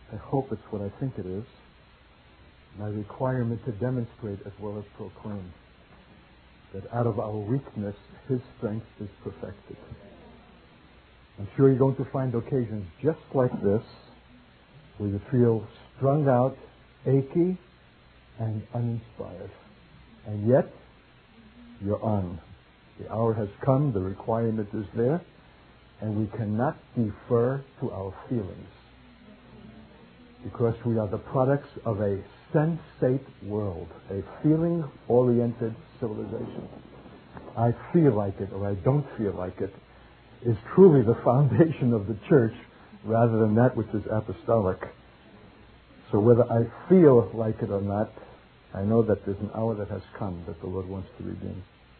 I hope it's what I think it is. My requirement to demonstrate as well as proclaim that out of our weakness, His strength is perfected. I'm sure you're going to find occasions just like this where you feel strung out, achy, and uninspired. And yet, you're on. The hour has come, the requirement is there, and we cannot defer to our feelings because we are the products of a sensate world, a feeling-oriented civilization. I feel like it or I don't feel like it is truly the foundation of the church rather than that which is apostolic. So whether I feel like it or not, I know that there's an hour that has come that the Lord wants to redeem.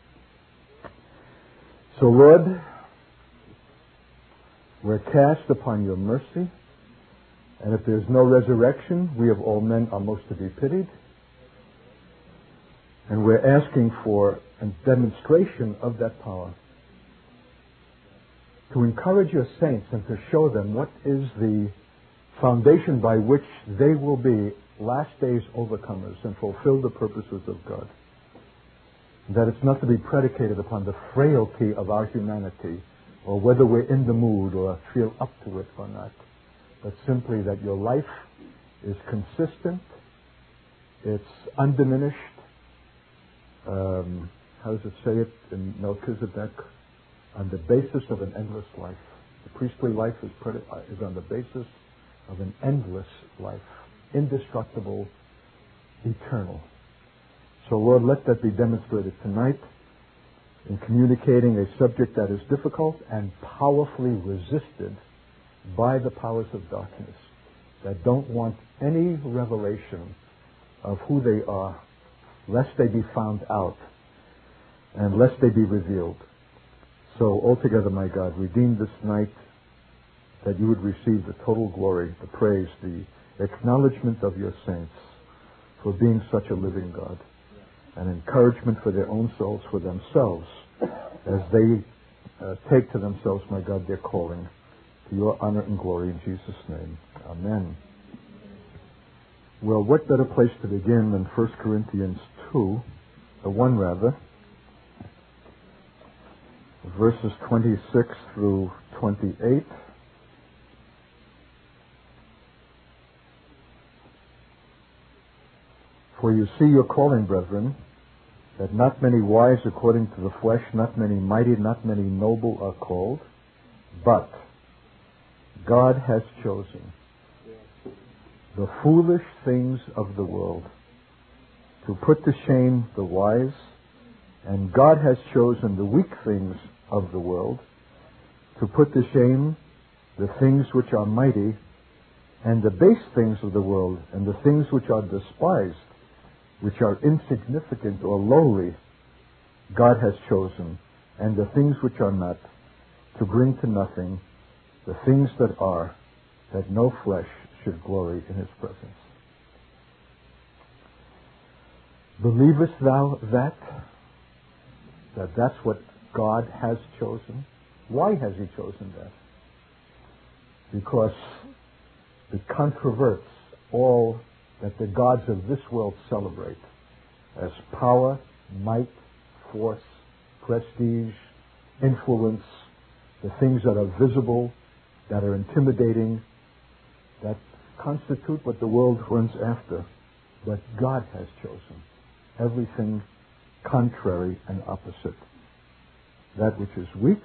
So Lord, we're cast upon your mercy, and if there's no resurrection, we of all men are most to be pitied. And we're asking for a demonstration of that power to encourage your saints and to show them what is the foundation by which they will be last days overcomers and fulfill the purposes of God. That it's not to be predicated upon the frailty of our humanity or whether we're in the mood or feel up to it or not, but simply that your life is consistent, it's undiminished. How does it say it in Melchizedek? On the basis of an endless life. The priestly life is on the basis of an endless life, indestructible, eternal. So Lord, let that be demonstrated tonight in communicating a subject that is difficult and powerfully resisted by the powers of darkness that don't want any revelation of who they are, lest they be found out and lest they be revealed. So altogether, my God, redeem this night that you would receive the total glory, the praise, the acknowledgement of your saints for being such a living God, and encouragement for their own souls, for themselves, as they take to themselves, my God, their calling, to your honor and glory in Jesus' name. Amen. Well, what better place to begin than 1 Corinthians 1 rather, verses 26 through 28. For you see your calling, brethren, that not many wise according to the flesh, not many mighty, not many noble are called, but God has chosen the foolish things of the world to put to shame the wise, and God has chosen the weak things of the world to put to shame the things which are mighty, and the base things of the world, and the things which are despised, which are insignificant or lowly, God has chosen, and the things which are not, to bring to nothing the things that are, that no flesh should glory in his presence. Believest thou that that's what God has chosen? Why has he chosen that? Because it controverts all that the gods of this world celebrate as power, might, force, prestige, influence, the things that are visible, that are intimidating, that constitute what the world runs after. But God has chosen everything contrary and opposite. That which is weak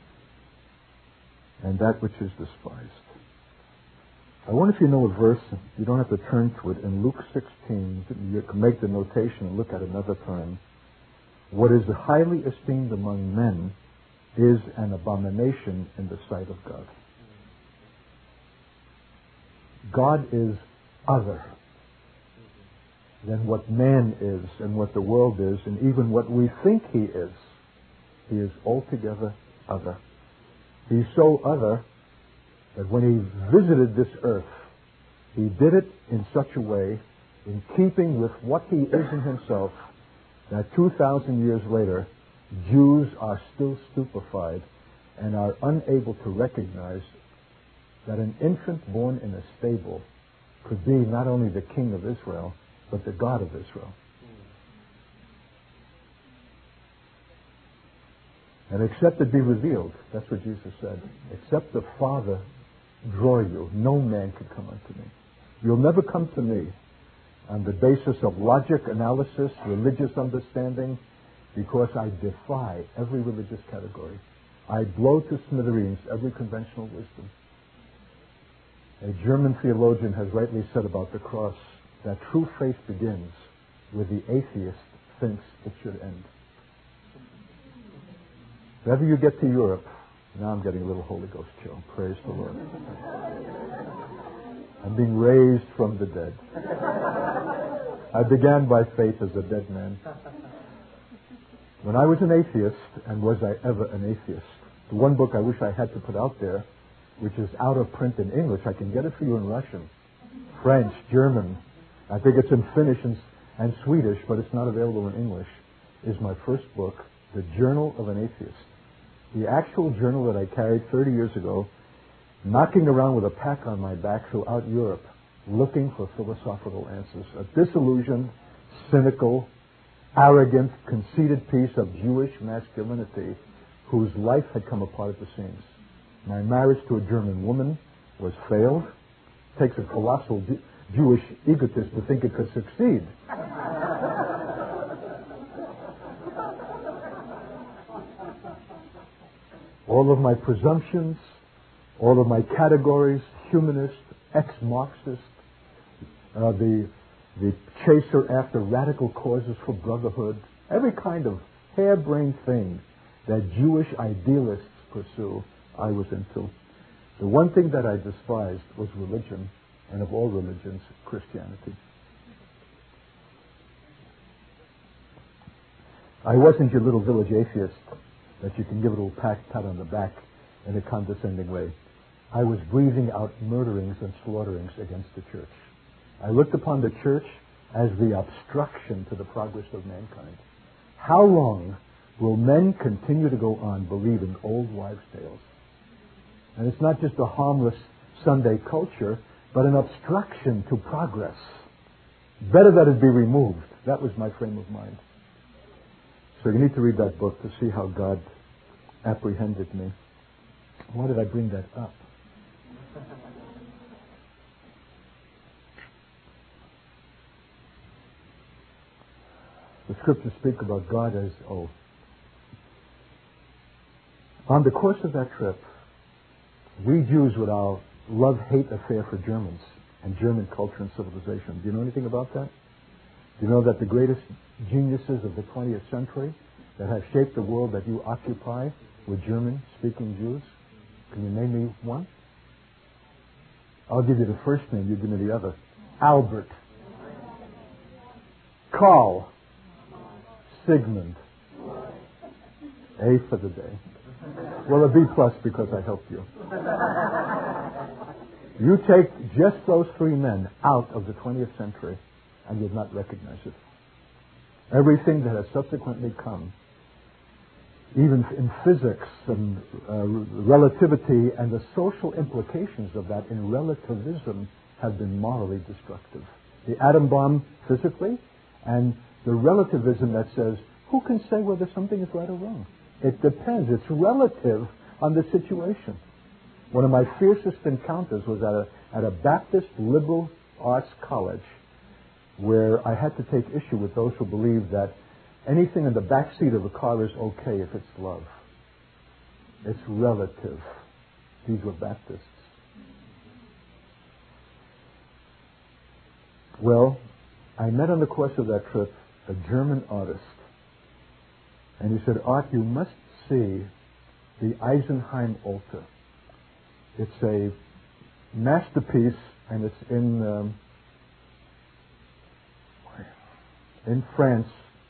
and that which is despised. I wonder if you know a verse, you don't have to turn to it, in Luke 16, you can make the notation and look at another time. What is highly esteemed among men is an abomination in the sight of God. God is other than what man is and what the world is and even what we think he is. He is altogether other. He's so other that when he visited this earth, he did it in such a way, in keeping with what he is in himself, that 2,000 years later, Jews are still stupefied and are unable to recognize that an infant born in a stable could be not only the King of Israel, but the God of Israel. And except it be revealed, that's what Jesus said, except the Father draw you, no man can come unto me. You'll never come to me on the basis of logic, analysis, religious understanding, because I defy every religious category. I blow to smithereens every conventional wisdom. A German theologian has rightly said about the cross that true faith begins where the atheist thinks it should end. If ever you get to Europe, now I'm getting a little Holy Ghost chill. Praise the Lord. I'm being raised from the dead. I began by faith as a dead man. When I was an atheist, and was I ever an atheist, the one book I wish I had to put out there, which is out of print in English, I can get it for you in Russian, French, German, I think it's in Finnish and Swedish, but it's not available in English, is my first book, The Journal of an Atheist. The actual journal that I carried 30 years ago, knocking around with a pack on my back throughout Europe, looking for philosophical answers. A disillusioned, cynical, arrogant, conceited piece of Jewish masculinity whose life had come apart at the seams. My marriage to a German woman was failed. It takes a colossal Jewish egotist to think it could succeed. All of my presumptions, all of my categories, humanist, ex-Marxist, the chaser after radical causes for brotherhood, every kind of harebrained thing that Jewish idealists pursue, I was into. The one thing that I despised was religion, and of all religions, Christianity. I wasn't your little village atheist that you can give a little pat on the back in a condescending way. I was breathing out murderings and slaughterings against the church. I looked upon the church as the obstruction to the progress of mankind. How long will men continue to go on believing old wives' tales? And it's not just a harmless Sunday culture, but an obstruction to progress. Better that it be removed. That was my frame of mind. So you need to read that book to see how God apprehended me. Why did I bring that up? The scriptures speak about God as, on the course of that trip, we Jews with our love-hate affair for Germans and German culture and civilization. Do you know anything about that? Do you know that the greatest geniuses of the 20th century that have shaped the world that you occupy were German-speaking Jews? Can you name me one? I'll give you the first name, you give me the other. Albert. Carl. Sigmund. A for the day. Well, a B plus because I helped you. You take just those three men out of the 20th century and you'll not recognize it. Everything that has subsequently come, even in physics and relativity and the social implications of that in relativism, have been morally destructive. The atom bomb physically, and the relativism that says, who can say whether something is right or wrong? It depends. It's relative on the situation. One of my fiercest encounters was at a Baptist liberal arts college, where I had to take issue with those who believe that anything in the back seat of a car is okay if it's love. It's relative. These were Baptists. Well, I met on the course of that trip a German artist. And he said, Art, you must see the Eisenheim altar. It's a masterpiece, and it's in France.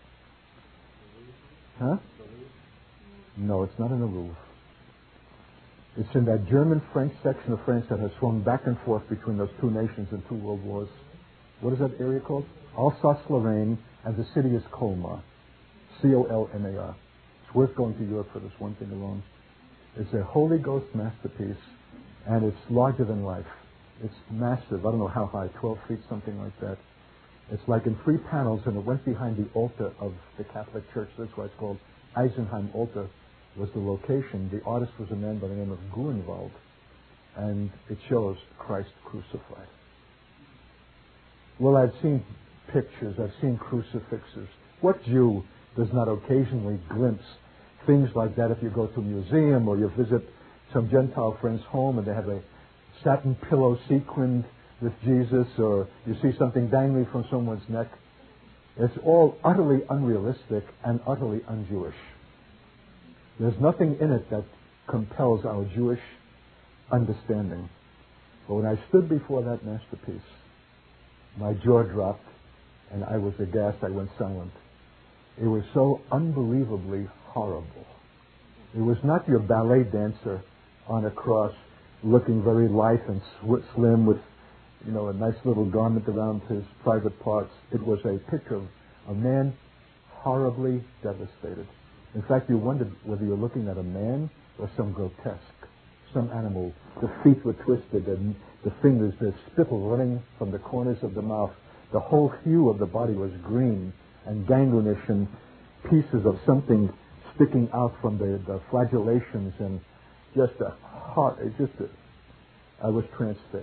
Huh? No, it's not in the Louvre. It's in that German-French section of France that has swung back and forth between those two nations in two world wars. What is that area called? Alsace-Lorraine, and the city is Colmar. Colmar. It's worth going to Europe for this one thing alone. It's a Holy Ghost masterpiece, and it's larger than life. It's massive. I don't know how high, 12 feet, something like that. It's like in 3 panels, and it went behind the altar of the Catholic Church. That's why it's called Eisenheim Altar, was the location. The artist was a man by the name of Grunewald, and it shows Christ crucified. Well, I've seen pictures, I've seen crucifixes. What Jew does not occasionally glimpse things like that if you go to a museum or you visit some Gentile friend's home and they have a satin pillow sequined with Jesus, or you see something dangling from someone's neck? It's all utterly unrealistic and utterly un-Jewish. There's nothing in it that compels our Jewish understanding. But when I stood before that masterpiece, my jaw dropped and I was aghast. I went silent. It was so unbelievably horrible. It was not your ballet dancer on a cross looking very lithe and slim with, a nice little garment around his private parts. It was a picture of a man horribly devastated. In fact, you wondered whether you're looking at a man or some grotesque, some animal. The feet were twisted and the fingers, there's spittle running from the corners of the mouth. The whole hue of the body was green and gangrenous, and pieces of something sticking out from the flagellations, and I was transfixed.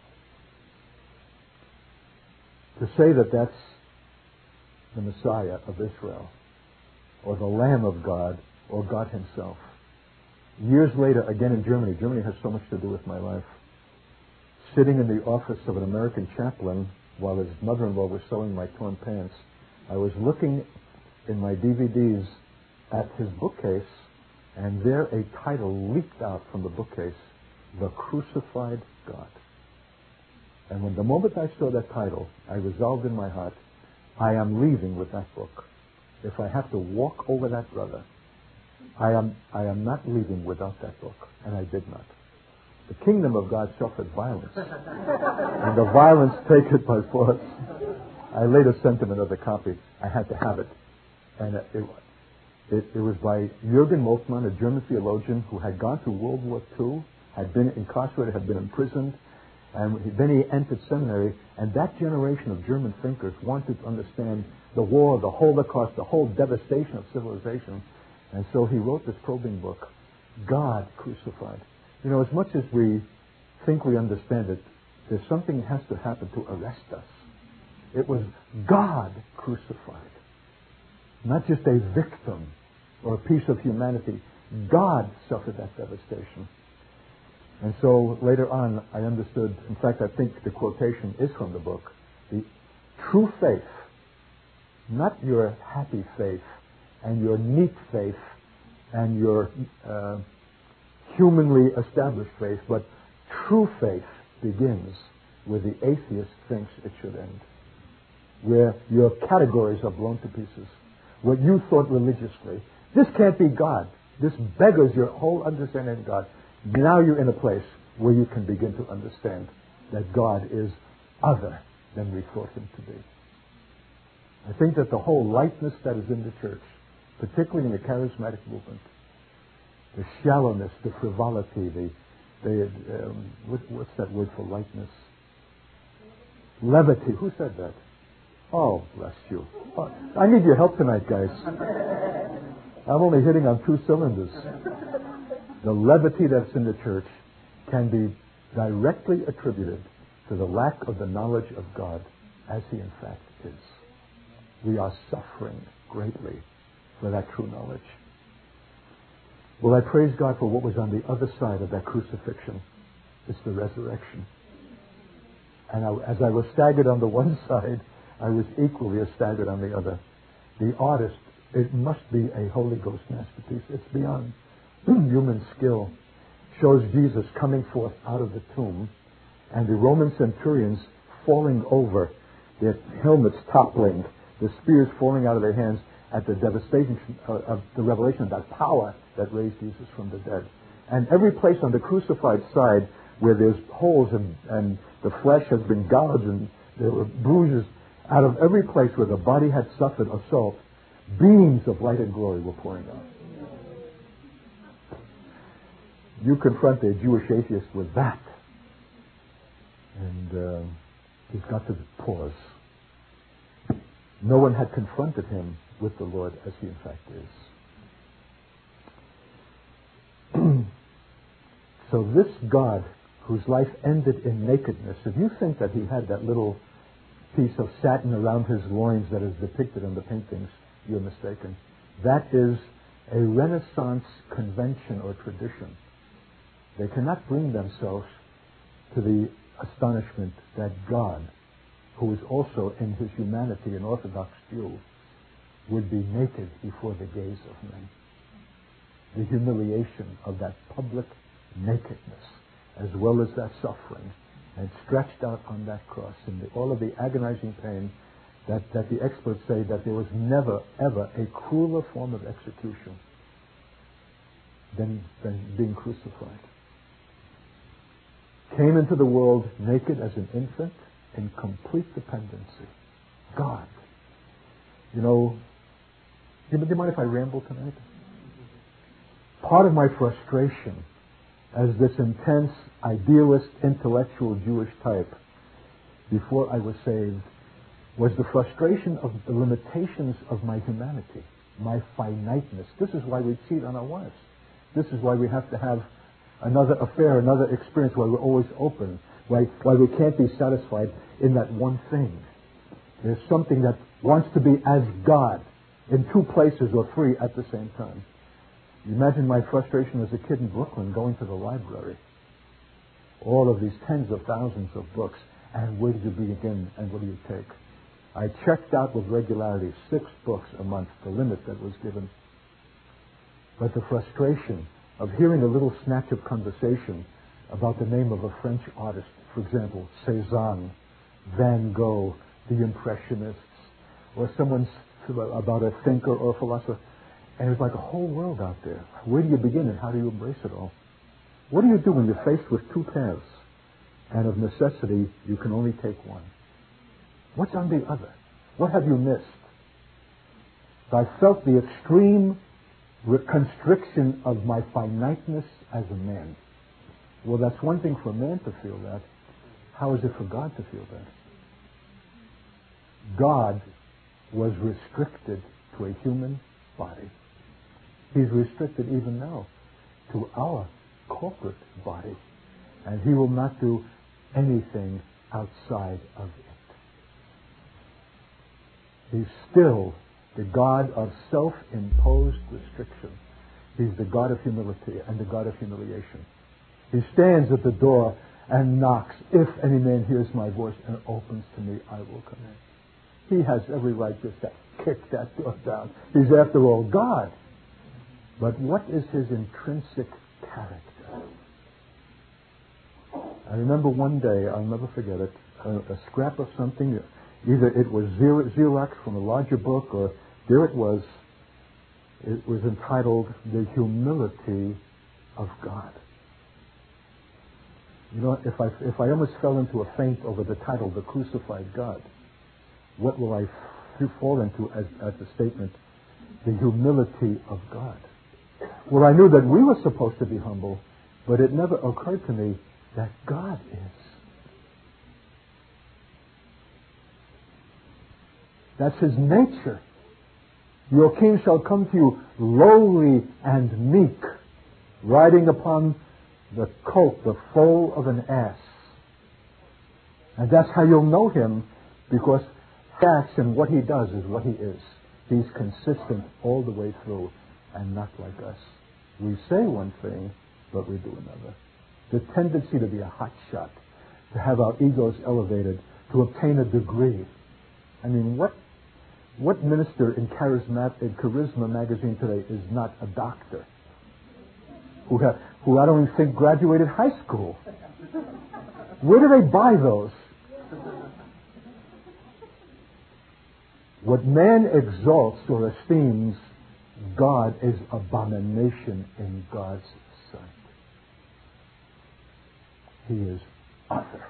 To say that that's the Messiah of Israel, or the Lamb of God, or God Himself. Years later, again in Germany. Germany has so much to do with my life. Sitting in the office of an American chaplain while his mother-in-law was sewing my torn pants, I was looking in my DVDs at his bookcase, and there a title leaked out from the bookcase, The Crucified God. And when the moment I saw that title, I resolved in my heart, I am leaving with that book. If I have to walk over that brother, I am not leaving without that book. And I did not. The kingdom of God suffered violence, and the violence take it by force. I later sent him another copy. I had to have it. And it was by Jürgen Moltmann, a German theologian who had gone through World War II, had been incarcerated, had been imprisoned, and then he entered seminary, and that generation of German thinkers wanted to understand the war, the Holocaust, the whole devastation of civilization. And so he wrote this probing book, God Crucified. As much as we think we understand it, there's something that has to happen to arrest us. It was God crucified, not just a victim or a piece of humanity. God suffered that devastation. And so later on, I understood, in fact, I think the quotation is from the book, the true faith, not your happy faith and your neat faith and your humanly established faith, but true faith begins where the atheist thinks it should end, where your categories are blown to pieces, what you thought religiously. This can't be God. This beggars your whole understanding of God. Now you're in a place where you can begin to understand that God is other than we thought Him to be. I think that the whole lightness that is in the church, particularly in the charismatic movement, the shallowness, the frivolity, what's that word for lightness? Levity. Who said that? Oh, bless you. Oh, I need your help tonight, guys. I'm only hitting on 2 cylinders. The levity that's in the church can be directly attributed to the lack of the knowledge of God as He in fact is. We are suffering greatly for that true knowledge. Well, I praise God for what was on the other side of that crucifixion. It's the resurrection. And as I was staggered on the one side, I was equally as staggered on the other. The artist, it must be a Holy Ghost masterpiece. It's beyond human skill. Shows Jesus coming forth out of the tomb, and the Roman centurions falling over, their helmets toppling, the spears falling out of their hands at the devastation of the revelation of that power that raised Jesus from the dead. And every place on the crucified side where there's holes and the flesh has been gouged and there were bruises, out of every place where the body had suffered assault, beams of light and glory were pouring out. You confront a Jewish atheist with that, he's got to pause. No one had confronted him with the Lord as he in fact is. So this God, whose life ended in nakedness, if you think that he had that little piece of satin around his loins that is depicted on the paintings, you're mistaken. That is a Renaissance convention or tradition. They cannot bring themselves to the astonishment that God, who is also in his humanity an Orthodox Jew, would be naked before the gaze of men. The humiliation of that public nakedness, as well as that suffering, and stretched out on that cross, and all of the agonizing pain that the experts say that there was never, ever a crueler form of execution than being crucified. Came into the world naked as an infant in complete dependency. God. You know, do you mind if I ramble tonight? Part of my frustration as this intense, idealist, intellectual Jewish type before I was saved was the frustration of the limitations of my humanity, my finiteness. This is why we cheat on our wives. This is why we have to have another affair, another experience, why we're always open, why we can't be satisfied in that one thing. There's something that wants to be as God in two places or three at the same time. You imagine my frustration as a kid in Brooklyn going to the library. All of these tens of thousands of books, and where do you begin and what do you take? I checked out with regularity 6 books a month, the limit that was given. But the frustration of hearing a little snatch of conversation about the name of a French artist, for example, Cézanne, Van Gogh, the Impressionists, or someone's about a thinker or a philosopher, and it's like a whole world out there. Where do you begin and how do you embrace it all? What do you do when you're faced with 2 paths, and of necessity you can only take one? What's on the other? What have you missed? I felt the extreme constriction of my finiteness as a man. Well, that's one thing for a man to feel that. How is it for God to feel that? God was restricted to a human body. He's restricted even now to our corporate body. And he will not do anything outside of it. He's still the God of self-imposed restriction. He's the God of humility and the God of humiliation. He stands at the door and knocks. If any man hears my voice and opens to me, I will come in. He has every right just to kick that door down. He's after all God. But what is his intrinsic character? I remember one day, I'll never forget it, a scrap of something. Either it was Xerox from a larger book, or there it was. It was entitled The Humility of God. You know, if I almost fell into a faint over the title, The Crucified God, what will I fall into as the statement, The Humility of God? Well, I knew that we were supposed to be humble, but it never occurred to me that God is. That's his nature. Your king shall come to you lowly and meek, riding upon the colt, the foal of an ass. And that's how you'll know him, because acts and what he does is what he is. He's consistent all the way through and not like us. We say one thing, but we do another. The tendency to be a hot shot, to have our egos elevated, to obtain a degree. I mean, what minister in Charisma magazine today is not a doctor? Who I don't even think graduated high school. Where do they buy those? What man exalts or esteems, God is abomination in God's sight. He is utter.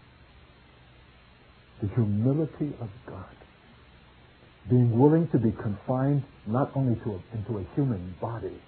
The humility of God. Being willing to be confined not only into a human body,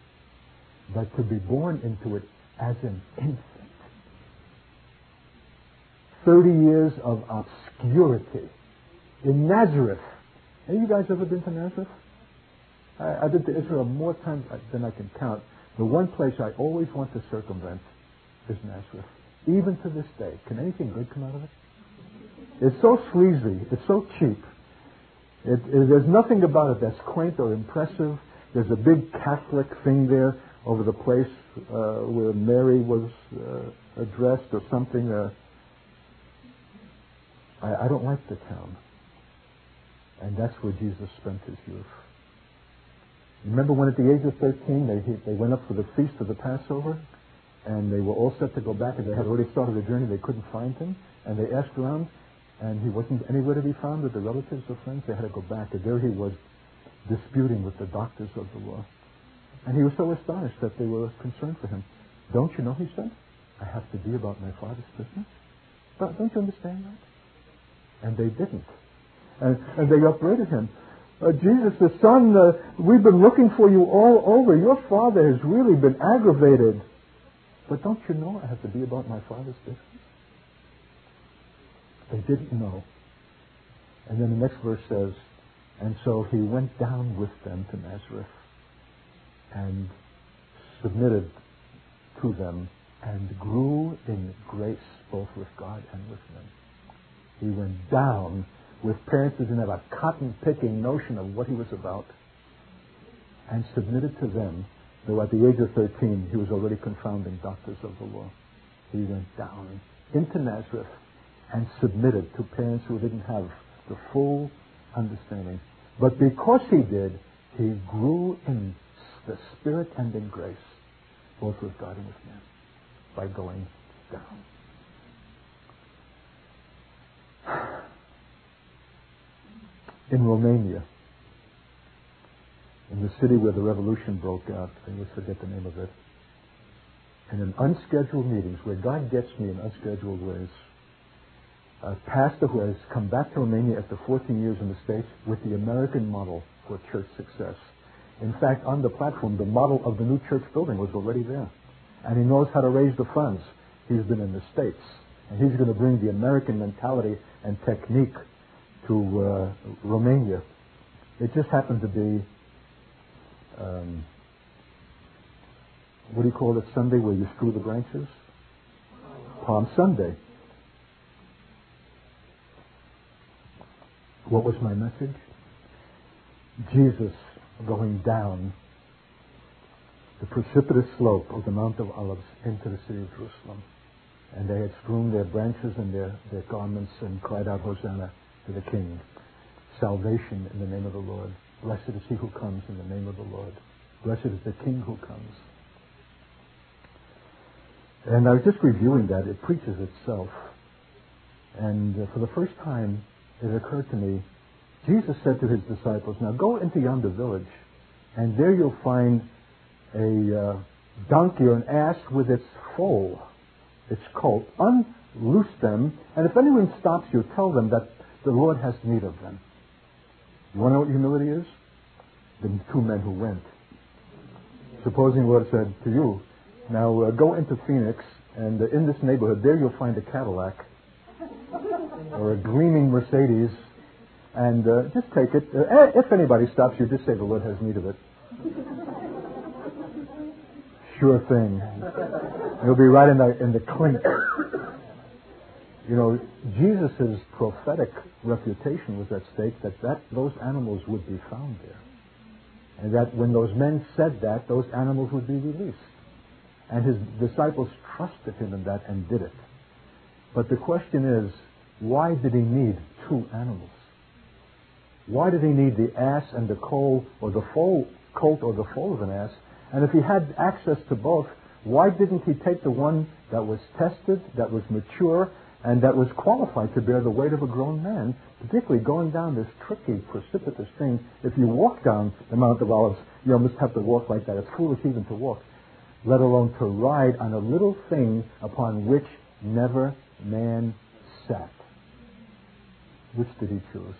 but to be born into it as an infant. 30 years of obscurity in Nazareth. Have you guys ever been to Nazareth? I've been to Israel more times than I can count. The one place I always want to circumvent is Nazareth. Even to this day. Can anything good come out of it? It's so sleazy. It's so cheap. There's nothing about it that's quaint or impressive. There's a big Catholic thing there over the place where Mary was addressed or something. I don't like the town. And that's where Jesus spent his youth. Remember when at the age of 13 they went up for the feast of the Passover, and they were all set to go back, and they had already started the journey. They couldn't find him, and they asked around, and he wasn't anywhere to be found with the relatives or friends. They had to go back, and there he was disputing with the doctors of the law. And he was so astonished that they were concerned for him. Don't you know, he said, I have to be about my Father's business? But don't you understand that? And they didn't. And they upbraided him. Jesus, the Son, we've been looking for you all over. Your Father has really been aggravated. But don't you know I have to be about my Father's business? They didn't know. And then the next verse says, and so he went down with them to Nazareth and submitted to them and grew in grace both with God and with men. He went down with parents who didn't have a cotton-picking notion of what he was about, and submitted to them, though at the age of 13 he was already confounding doctors of the law. He went down into Nazareth and submitted to parents who didn't have the full understanding. But because he did, he grew in the Spirit and in grace, both with God and with man, by going down. In Romania, in the city where the revolution broke out, I always forget the name of it, and in unscheduled meetings, where God gets me in unscheduled ways, a pastor who has come back to Romania after 14 years in the States with the American model for church success. In fact, on the platform, the model of the new church building was already there. And he knows how to raise the funds. He's been in the States. And he's going to bring the American mentality and technique to Romania. It just happened to be, what do you call it, Sunday where you strew the branches? Palm Sunday. What was my message? Jesus going down the precipitous slope of the Mount of Olives into the city of Jerusalem. And they had strewn their branches and their garments and cried out, Hosanna to the King. Salvation in the name of the Lord. Blessed is he who comes in the name of the Lord. Blessed is the King who comes. And I was just reviewing that. It preaches itself. And for the first time, it occurred to me, Jesus said to his disciples, now go into yonder village, and there you'll find a donkey or an ass with its foal, its colt. Unloose them, and if anyone stops you, tell them that the Lord has need of them. You want to know what humility is? The two men who went. Supposing the Lord said to you, now go into Phoenix, and in this neighborhood, there you'll find a Cadillac or a gleaming Mercedes, and just take it. If anybody stops you, just say the Lord has need of it. Sure thing. You'll be right in the clink. You know, Jesus' prophetic reputation was at stake that those animals would be found there. And that when those men said that, those animals would be released. And his disciples trusted him in that and did it. But the question is, why did he need two animals? Why did he need the ass and the colt or the colt or the foal of an ass? And if he had access to both, why didn't he take the one that was tested, that was mature, and that was qualified to bear the weight of a grown man, particularly going down this tricky, precipitous thing? If you walk down the Mount of Olives, you almost have to walk like that. It's foolish even to walk, let alone to ride on a little thing upon which never man sat. Which did he choose?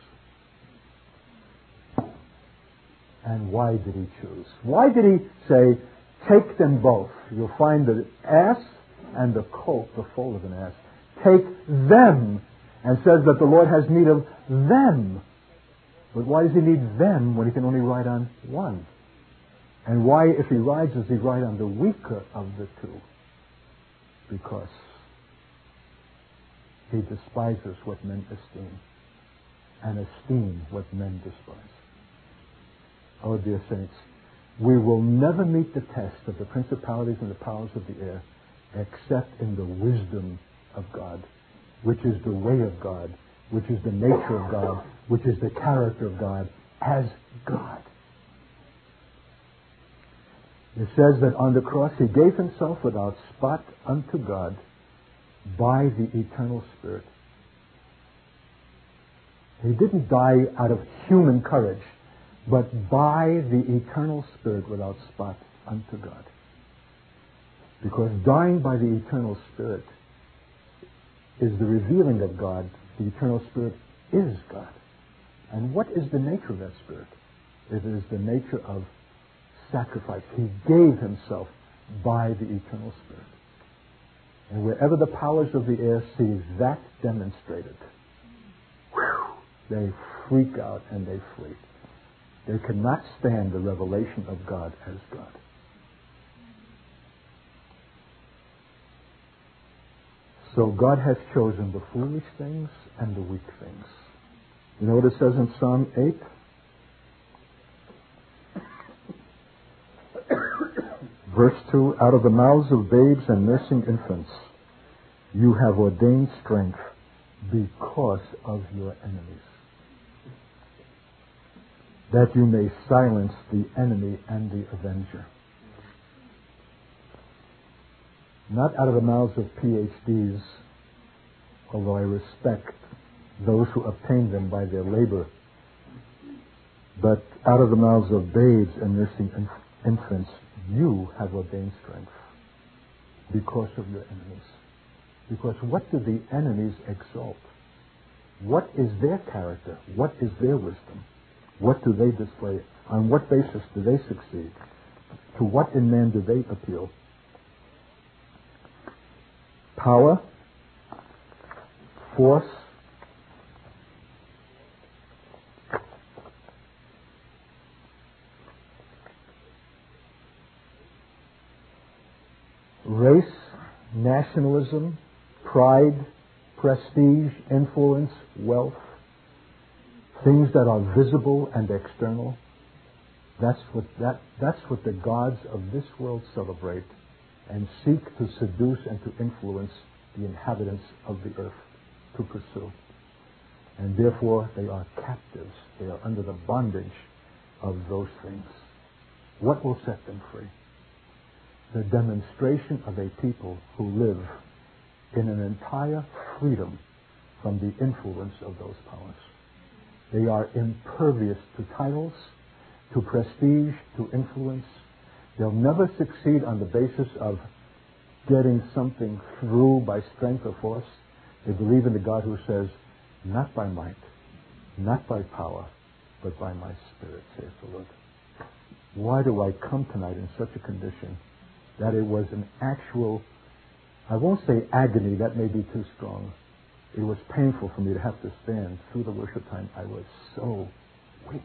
And why did he choose? Why did he say, take them both? You'll find the ass and the colt, the foal of an ass. take them, and says that the Lord has need of them. But why does he need them when he can only ride on one? And why, if he rides, does he ride on the weaker of the two? Because he despises what men esteem and esteem what men despise. Oh, dear saints, we will never meet the test of the principalities and the powers of the air except in the wisdom of God, which is the way of God, which is the nature of God, which is the character of God as God. It says that on the cross he gave himself without spot unto God by the eternal Spirit. He didn't die out of human courage, but by the eternal Spirit without spot unto God. Because dying by the eternal Spirit is the revealing of God. The eternal Spirit is God. And what is the nature of that Spirit? It is the nature of sacrifice. He gave himself by the eternal Spirit. And wherever the powers of the air see that demonstrated, they freak out and they flee. They cannot stand the revelation of God as God. So God has chosen the foolish things and the weak things. You know what it says in Psalm 8? Verse 2, out of the mouths of babes and nursing infants, you have ordained strength because of your enemies, that you may silence the enemy and the avenger. Not out of the mouths of PhDs, although I respect those who obtain them by their labor, but out of the mouths of babes and nursing infants, you have ordained strength because of your enemies. Because what do the enemies exalt? What is their character? What is their wisdom? What do they display? On what basis do they succeed? To what in man do they appeal? Power, force, race, nationalism, pride, prestige, influence, wealth, things that are visible and external. That's what the gods of this world celebrate and seek to seduce and to influence the inhabitants of the earth to pursue. And therefore they are captives. They are under the bondage of those things. What will set them free? The demonstration of a people who live in an entire freedom from the influence of those powers. They are impervious to titles, to prestige, to influence. They'll never succeed on the basis of getting something through by strength or force. They believe in the God who says, not by might, not by power, but by my Spirit, saith the Lord. Why do I come tonight in such a condition that it was an actual, I won't say agony, that may be too strong. It was painful for me to have to stand through the worship time. I was so weak.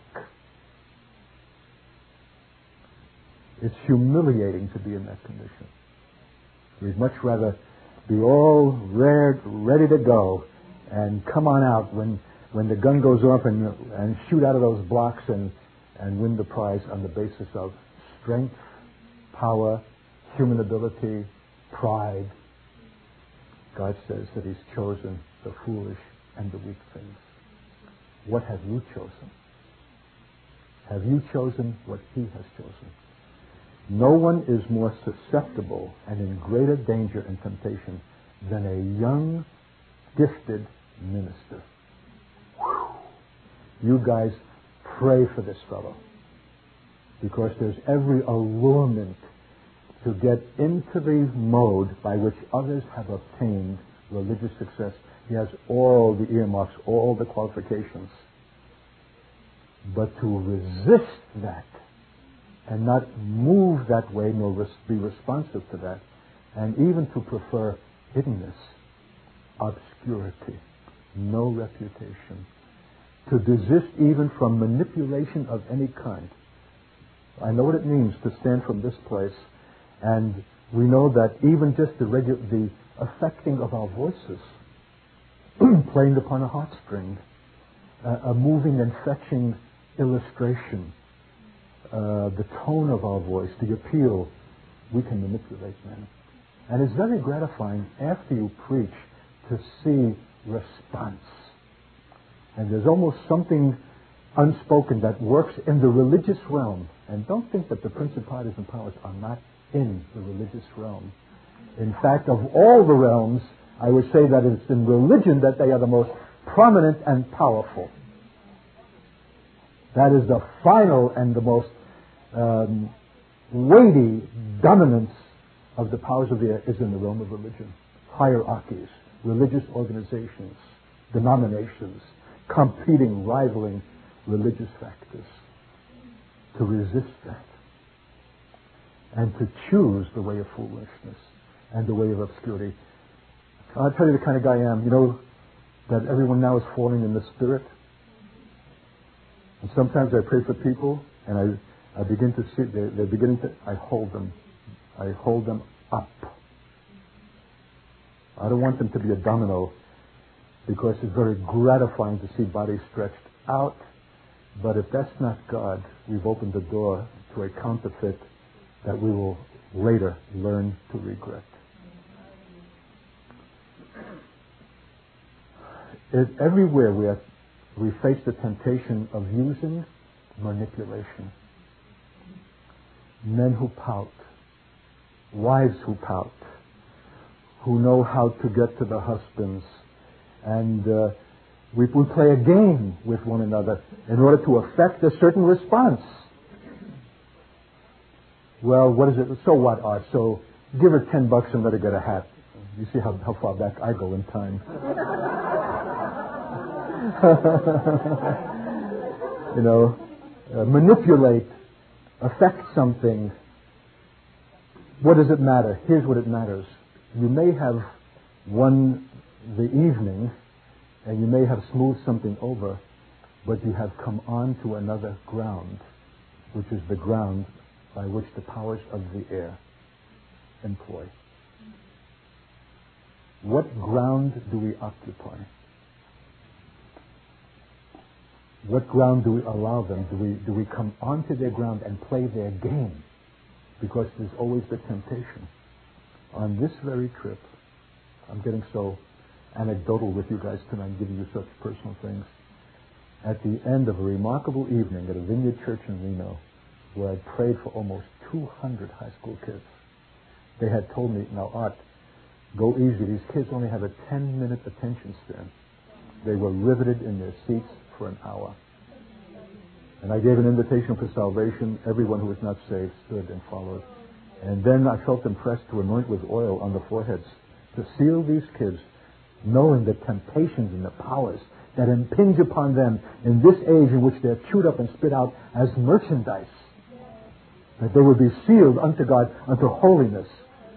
It's humiliating to be in that condition. We'd much rather be all ready to go and come on out when the gun goes off and shoot out of those blocks and win the prize on the basis of strength, power, human ability, pride. God says that He's chosen the foolish and the weak things. What have you chosen? Have you chosen what He has chosen? No one is more susceptible and in greater danger and temptation than a young, gifted minister. Whew. You guys pray for this fellow, because there's every allurement to get into the mode by which others have obtained religious success. He has all the earmarks, all the qualifications. But to resist that and not move that way, nor be responsive to that, and even to prefer hiddenness, obscurity, no reputation, to desist even from manipulation of any kind. I know what it means to stand from this place, and we know that even just the affecting of our voices, playing upon a heartstring, a moving and fetching illustration, the tone of our voice, the appeal, we can manipulate men. And it's very gratifying after you preach to see response. And there's almost something unspoken that works in the religious realm. And don't think that the principalities and powers are not in the religious realm. In fact, of all the realms, I would say that it's in religion that they are the most prominent and powerful. That is the final and the most weighty dominance of the powers of the air is in the realm of religion. Hierarchies, religious organizations, denominations, competing, rivaling religious factors. To resist that and to choose the way of foolishness and the way of obscurity. I'll tell you the kind of guy I am. You know that everyone now is falling in the Spirit? And sometimes I pray for people and I begin to see, they're beginning to, I hold them up. I don't want them to be a domino because it's very gratifying to see bodies stretched out. But if that's not God, we've opened the door to a counterfeit that we will later learn to regret. Everywhere we face the temptation of using manipulation. Men who pout, wives who pout, who know how to get to the husbands, and we play a game with one another in order to effect a certain response. Well, what is it? So what, Art? So give her $10 and let her get a hat. You see how far back I go in time. Manipulate, affect something. What does it matter? Here's what it matters. You may have won the evening and you may have smoothed something over, but you have come on to another ground, which is the ground by which the powers of the air employ. What ground do we occupy? What ground do we allow them? Do we come onto their ground and play their game? Because there's always the temptation. On this very trip, I'm getting so anecdotal with you guys tonight, I'm giving you such personal things. At the end of a remarkable evening at a Vineyard Church in Reno, where I prayed for almost 200 high school kids, they had told me, now Art, go easy. These kids only have a 10-minute attention span. They were riveted in their seats for an hour. And I gave an invitation for salvation. Everyone who was not saved stood and followed. And then I felt impressed to anoint with oil on the foreheads to seal these kids, knowing the temptations and the powers that impinge upon them in this age in which they're chewed up and spit out as merchandise. That they would be sealed unto God, unto holiness.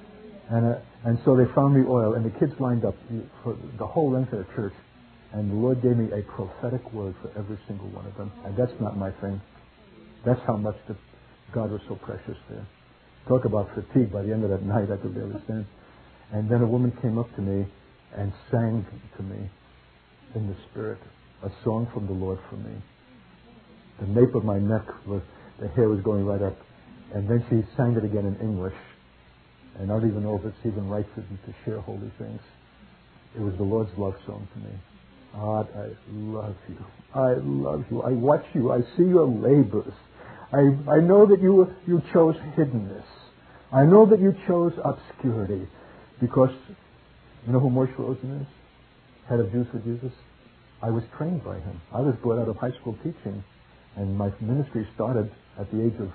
And so they found me oil, and the kids lined up for the whole length of the church. And the Lord gave me a prophetic word for every single one of them. And that's not my thing. That's how much God was so precious there. Talk about fatigue. By the end of that night, I could barely stand. And then a woman came up to me and sang to me in the Spirit a song from the Lord for me. The nape of my neck, the hair was going right up. And then she sang it again in English. And I don't even know if it's even right for me to share holy things. It was the Lord's love song to me. God, I love you. I love you. I watch you. I see your labors. I know that you chose hiddenness. I know that you chose obscurity. Because, you know who Moshe Rosen is? Head of Jews for Jesus? I was trained by him. I was brought out of high school teaching. And my ministry started at the age of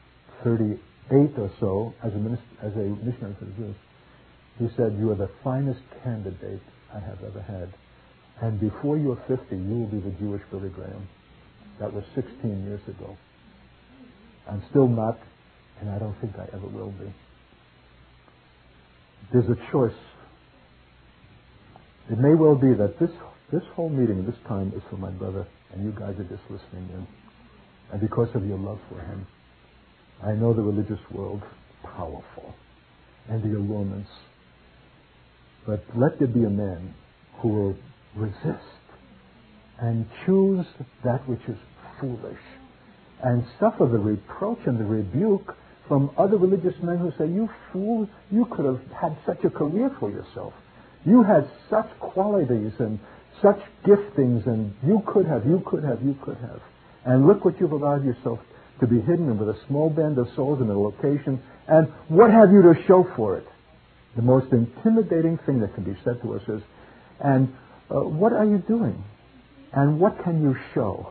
38 or so as a missionary for the Jews. He said, you are the finest candidate I have ever had. And before you're 50, you will be the Jewish Billy Graham. That was 16 years ago. I'm still not, and I don't think I ever will be. There's a choice. It may well be that this whole meeting, this time, is for my brother, and you guys are just listening in. And because of your love for him, I know the religious world powerful, and the allurements. But let there be a man who will resist and choose that which is foolish, and suffer the reproach and the rebuke from other religious men who say, you fool, you could have had such a career for yourself. You had such qualities and such giftings, and you could have. And look what you've allowed yourself to be hidden with a small band of souls in a location, and what have you to show for it? The most intimidating thing that can be said to us is, and what are you doing? And what can you show?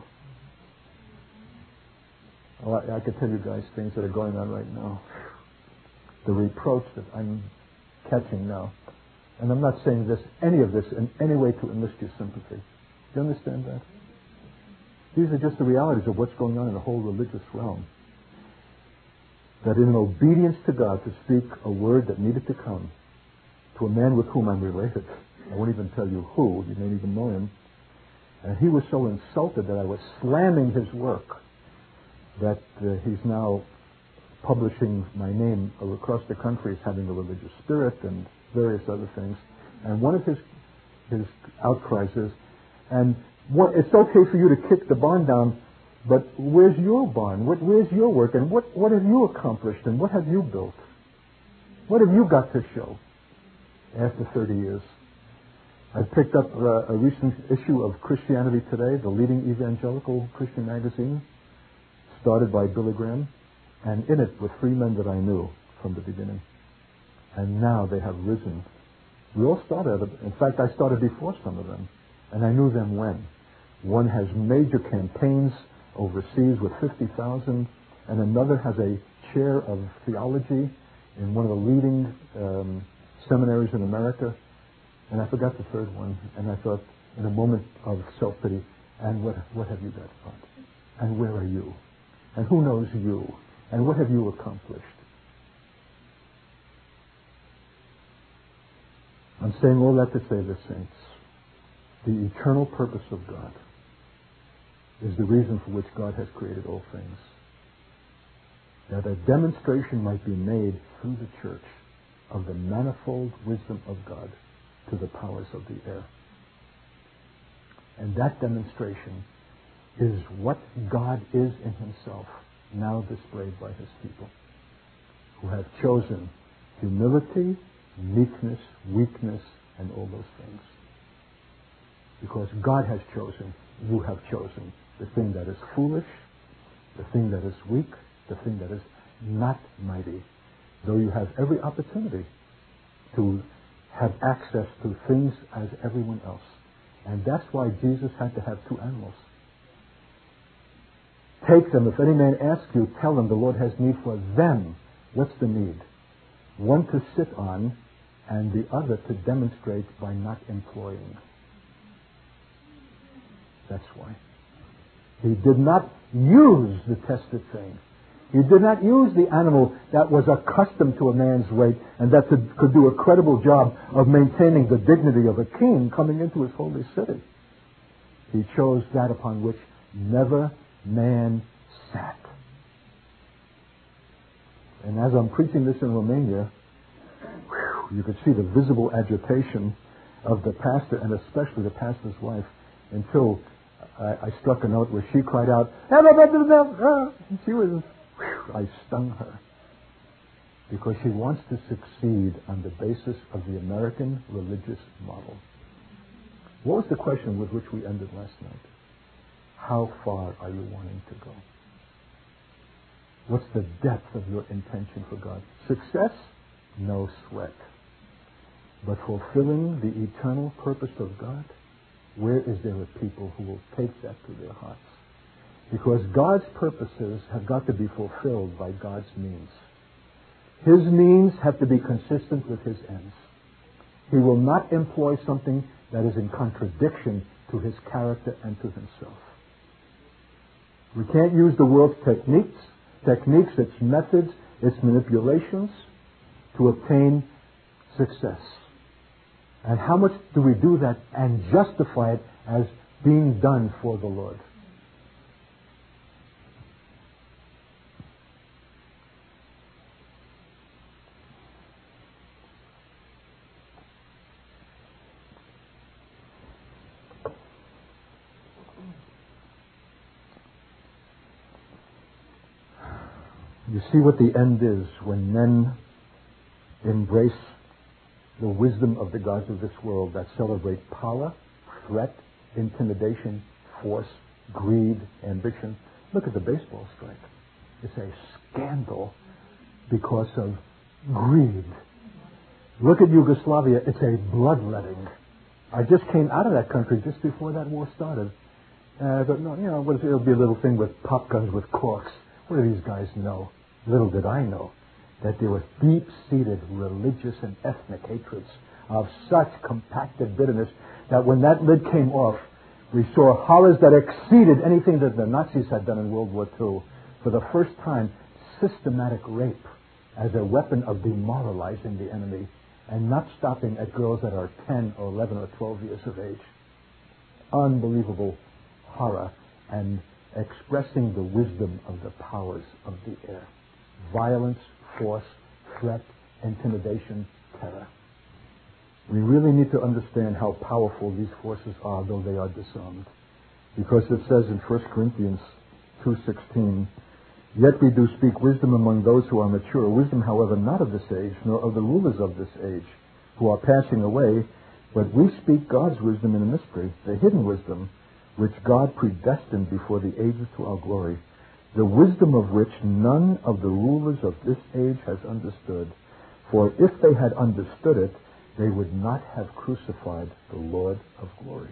Well, I could tell you guys things that are going on right now. The reproach that I'm catching now. And I'm not saying any of this in any way to enlist your sympathy. Do you understand that? These are just the realities of what's going on in the whole religious realm. That in obedience to God, to speak a word that needed to come to a man with whom I'm related. I won't even tell you who. You may even know him. And he was so insulted that I was slamming his work that he's now publishing my name across the country as having a religious spirit and various other things. And one of his outcries is, it's okay for you to kick the barn down, but where's your barn? Where's your work? And what have you accomplished? And what have you built? What have you got to show after 30 years? I picked up a recent issue of Christianity Today, the leading evangelical Christian magazine, started by Billy Graham, and in it were three men that I knew from the beginning. And now they have risen. We all started, in fact, I started before some of them, and I knew them when. One has major campaigns overseas with 50,000, and another has a chair of theology in one of the leading seminaries in America. And I forgot the third one, and I thought, in a moment of self-pity, and what have you got, God? And where are you? And who knows you? And what have you accomplished? I'm saying all that to say this, saints. The eternal purpose of God is the reason for which God has created all things. That a demonstration might be made through the church of the manifold wisdom of God to the powers of the air. And that demonstration is what God is in himself, now displayed by his people, who have chosen humility, meekness, weakness, and all those things. Because God has chosen, you have chosen the thing that is foolish, the thing that is weak, the thing that is not mighty, though you have every opportunity to have access to things as everyone else. And that's why Jesus had to have two animals. Take them. If any man asks you, tell them the Lord has need for them. What's the need? One to sit on, and the other to demonstrate by not employing. That's why. He did not use the tested thing. He did not use the animal that was accustomed to a man's weight and that could do a credible job of maintaining the dignity of a king coming into his holy city. He chose that upon which never man sat. And as I'm preaching this in Romania, you could see the visible agitation of the pastor, and especially the pastor's wife, until I struck a note where she cried out, and she was, I stung her. Because she wants to succeed on the basis of the American religious model. What was the question with which we ended last night? How far are you wanting to go? What's the depth of your intention for God? Success? No sweat. But fulfilling the eternal purpose of God? Where is there a people who will take that to their hearts? Because God's purposes have got to be fulfilled by God's means. His means have to be consistent with his ends. He will not employ something that is in contradiction to his character and to himself. We can't use the world's techniques, its methods, its manipulations to obtain success. And how much do we do that and justify it as being done for the Lord? You see what the end is when men embrace the wisdom of the gods of this world that celebrate power, threat, intimidation, force, greed, ambition. Look at the baseball strike. It's a scandal because of greed. Look at Yugoslavia. It's a bloodletting. I just came out of that country just before that war started. But no, it'll be a little thing with pop guns with corks. What do these guys know? Little did I know that there was deep-seated religious and ethnic hatreds of such compacted bitterness that when that lid came off, we saw horrors that exceeded anything that the Nazis had done in World War II. For the first time, systematic rape as a weapon of demoralizing the enemy and not stopping at girls that are 10 or 11 or 12 years of age. Unbelievable horror and expressing the wisdom of the powers of the air. Violence, force, threat, intimidation, terror. We really need to understand how powerful these forces are, though they are disarmed. Because it says in 1 Corinthians 2:16, "Yet we do speak wisdom among those who are mature, wisdom, however, not of this age, nor of the rulers of this age, who are passing away, but we speak God's wisdom in a mystery, the hidden wisdom, which God predestined before the ages to our glory, the wisdom of which none of the rulers of this age has understood. For if they had understood it, they would not have crucified the Lord of glory."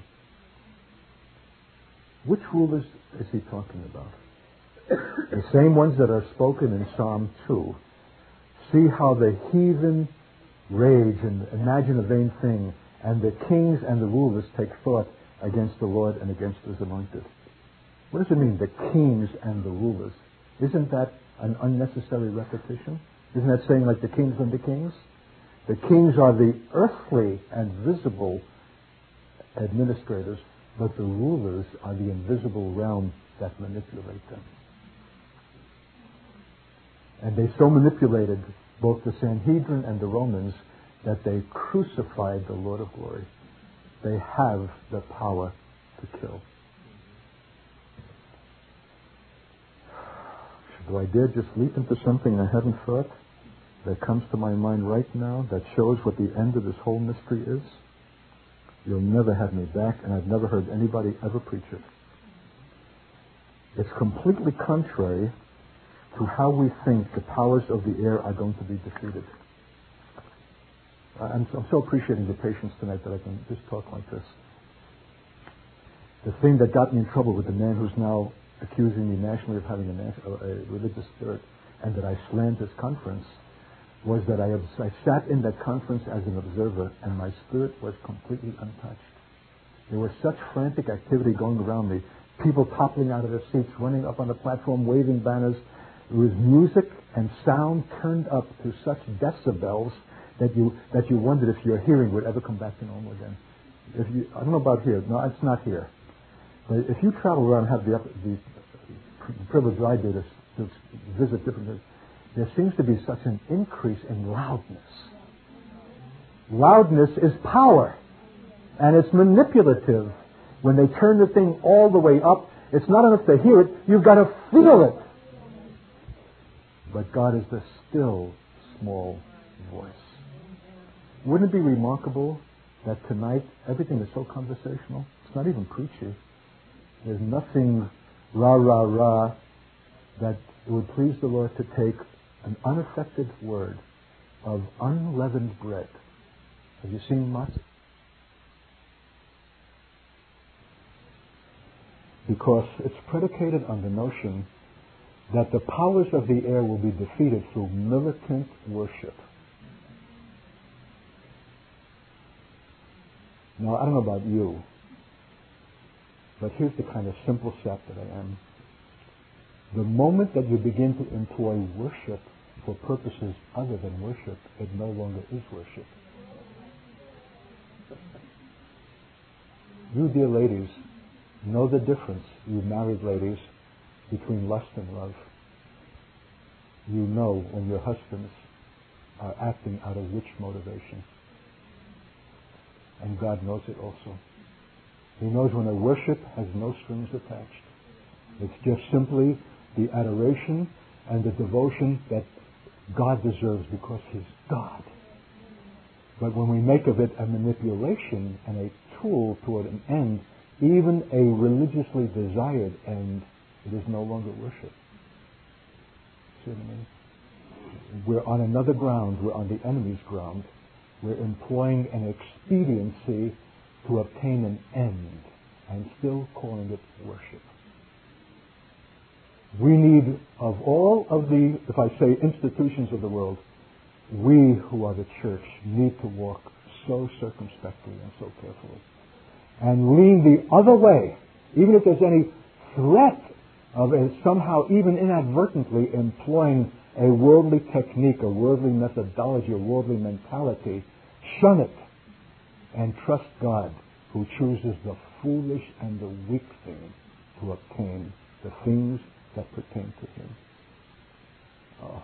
Which rulers is he talking about? The same ones that are spoken in Psalm 2. See how the heathen rage and imagine a vain thing, and the kings and the rulers take thought against the Lord and against his anointed. What does it mean, the kings and the rulers? Isn't that an unnecessary repetition? Isn't that saying like the kings and the kings? The kings are the earthly and visible administrators, but the rulers are the invisible realm that manipulate them. And they so manipulated both the Sanhedrin and the Romans that they crucified the Lord of glory. They have the power to kill. Do I dare just leap into something I haven't thought that comes to my mind right now that shows what the end of this whole mystery is? You'll never have me back, and I've never heard anybody ever preach it. It's completely contrary to how we think the powers of the air are going to be defeated. I'm so appreciating the patience tonight that I can just talk like this. The thing that got me in trouble with the man who's now accusing me nationally of having a religious spirit and that I slammed his conference was that I sat in that conference as an observer and my spirit was completely untouched. There was such frantic activity going around me, people toppling out of their seats, running up on the platform, waving banners. It was music and sound turned up to such decibels that you wondered if your hearing would ever come back to normal again. I don't know about here. No, it's not here. But if you travel around and have the privilege I do to visit different places, there seems to be such an increase in loudness. Loudness is power, and it's manipulative. When they turn the thing all the way up, it's not enough to hear it, you've got to feel it. But God is the still, small voice. Wouldn't it be remarkable that tonight everything is so conversational? It's not even preachy. There's nothing rah, rah, rah that it would please the Lord to take an unaffected word of unleavened bread. Have you seen matzah? Because it's predicated on the notion that the powers of the air will be defeated through militant worship. Now, I don't know about you, but here's the kind of simple sap that I am. The moment that you begin to employ worship for purposes other than worship, it no longer is worship. You, dear ladies, know the difference, you married ladies, between lust and love. You know when your husbands are acting out of which motivation. And God knows it also. He knows when a worship has no strings attached. It's just simply the adoration and the devotion that God deserves because He's God. But when we make of it a manipulation and a tool toward an end, even a religiously desired end, it is no longer worship. See what I mean? We're on another ground. We're on the enemy's ground. We're employing an expediency to obtain an end and still calling it worship. We need, of all of the, if I say institutions of the world, we who are the church need to walk so circumspectly and so carefully. And lean the other way, even if there's any threat of somehow, even inadvertently, employing a worldly technique, a worldly methodology, a worldly mentality, shun it and trust God, who chooses the foolish and the weak thing to obtain the things that pertain to Him. Oh.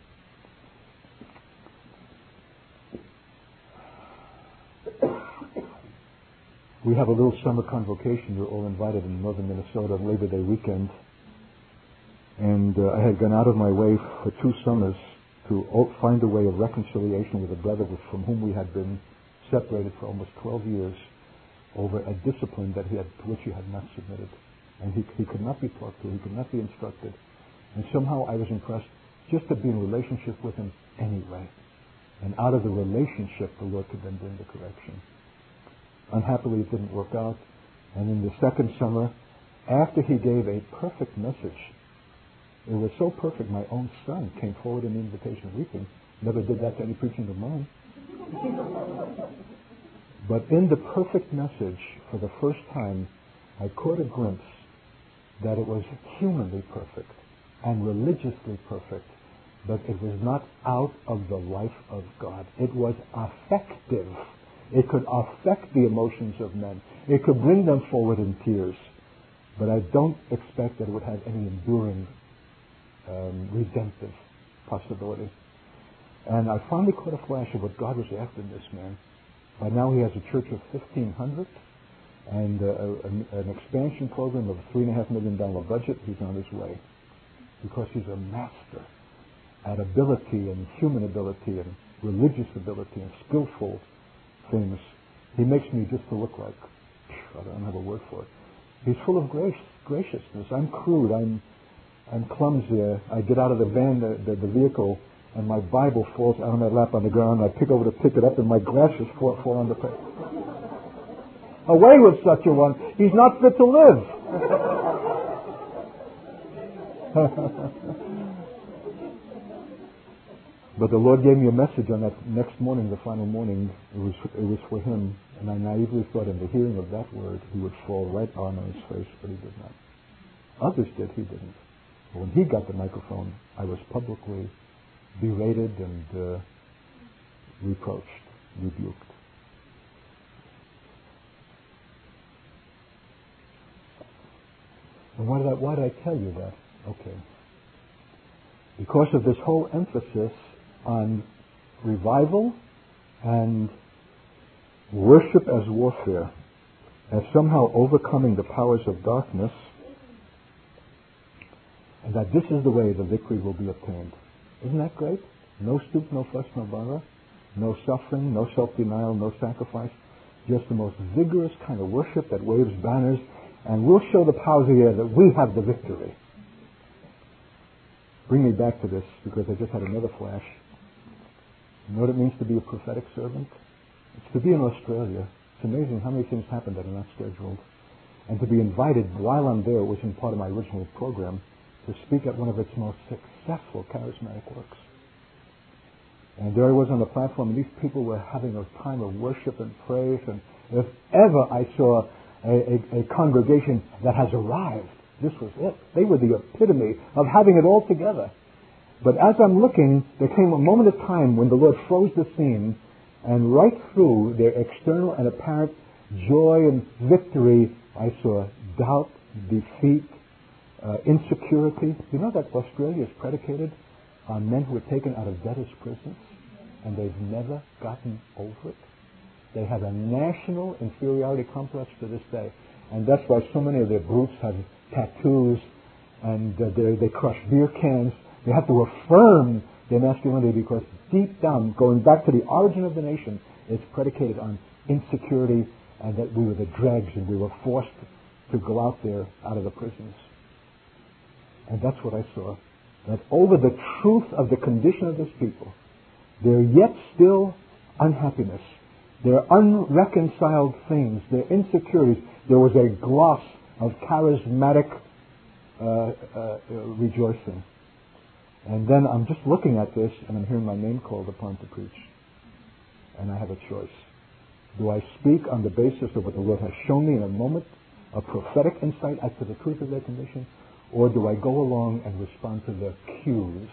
We have a little summer convocation. You're all invited in northern Minnesota on Labor Day weekend. And I had gone out of my way for 2 summers to find a way of reconciliation with a brother from whom we had been separated for almost 12 years over a discipline to which he had not submitted. And he could not be talked to, he could not be instructed. And somehow I was impressed just to be in relationship with him anyway. And out of the relationship, the Lord could then bring the correction. Unhappily, it didn't work out. And in the second summer, after he gave a perfect message, it was so perfect, my own son came forward in the invitation weeping. Never did that to any preaching of mine. But in the perfect message, for the first time, I caught a glimpse that it was humanly perfect and religiously perfect, but it was not out of the life of God. It was affective. It could affect the emotions of men. It could bring them forward in tears. But I don't expect that it would have any enduring, redemptive possibility. And I finally caught a flash of what God was after in this man. By now he has a church of 1,500 and an expansion program of a $3.5 million budget. He's on his way because he's a master at ability and human ability and religious ability and skillful things. He makes me just to look like, I don't have a word for it. He's full of graciousness. I'm crude. I'm clumsy. I get out of the van, the vehicle, and my Bible falls out of my lap on the ground. I pick over to pick it up, and my glasses fall on the paper. Away with such a one. He's not fit to live. But the Lord gave me a message on that next morning, the final morning. It was for him, and I naively thought in the hearing of that word, he would fall right on his face, but he did not. Others did, he didn't. But when he got the microphone, I was publicly berated and reproached, rebuked. And why did I tell you that? Okay. Because of this whole emphasis on revival and worship as warfare, as somehow overcoming the powers of darkness, and that this is the way the victory will be obtained. Isn't that great? No stoop, no fuss, no bother, no suffering, no self-denial, no sacrifice, just the most vigorous kind of worship that waves banners, and we'll show the powers of the air that we have the victory. Bring me back to this, because I just had another flash. You know what it means to be a prophetic servant? It's to be in Australia. It's amazing how many things happen that are not scheduled. And to be invited while I'm there, which was part of my original program, to speak at one of its most successful charismatic works. And there I was on the platform, and these people were having a time of worship and praise, and if ever I saw a congregation that has arrived, this was it. They were the epitome of having it all together. But as I'm looking, there came a moment of time when the Lord froze the scene, And right through their external and apparent joy and victory, I saw doubt, defeat, insecurity. You know that Australia is predicated on men who were taken out of debtors' prisons, and they've never gotten over it. They have a national inferiority complex to this day. And that's why so many of their brutes have tattoos, and they crush beer cans. They have to affirm their masculinity because deep down, going back to the origin of the nation, it's predicated on insecurity and that we were the dregs and we were forced to go out there out of the prisons. And that's what I saw. That over the truth of the condition of this people, there yet still unhappiness, their unreconciled things, their insecurities. There was a gloss of charismatic rejoicing. And then I'm just looking at this and I'm hearing my name called upon to preach. And I have a choice. Do I speak on the basis of what the Lord has shown me in a moment, a prophetic insight as to the truth of their condition, or do I go along and respond to their cues,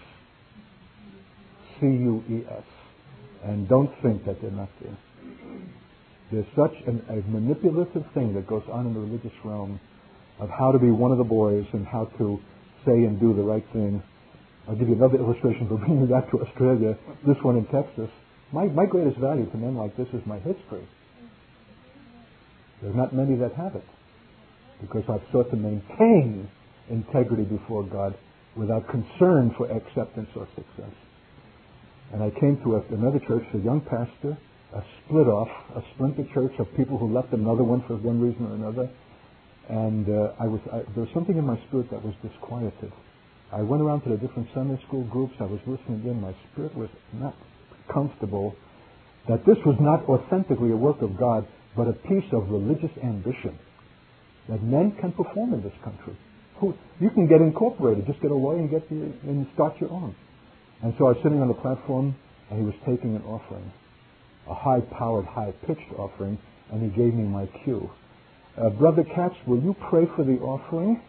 C-U-E-S, and don't think that they're not there? There's such a manipulative thing that goes on in the religious realm of how to be one of the boys and how to say and do the right thing. I'll give you another illustration for bringing me back to Australia, this one in Texas. My greatest value to men like this is my history. There are not many that have it, because I've sought to maintain integrity before God without concern for acceptance or success. And I came to another church, a young pastor, a splinter church of people who left another one for one reason or another. And there was something in my spirit that was disquieted. I went around to the different Sunday school groups. I was listening in. My spirit was not comfortable that this was not authentically a work of God, but a piece of religious ambition that men can perform in this country. You can get incorporated. Just get a lawyer and start your own. And so I was sitting on the platform, and he was taking an offering, a high-powered, high-pitched offering, and he gave me my cue. Brother Katz, will you pray for the offering?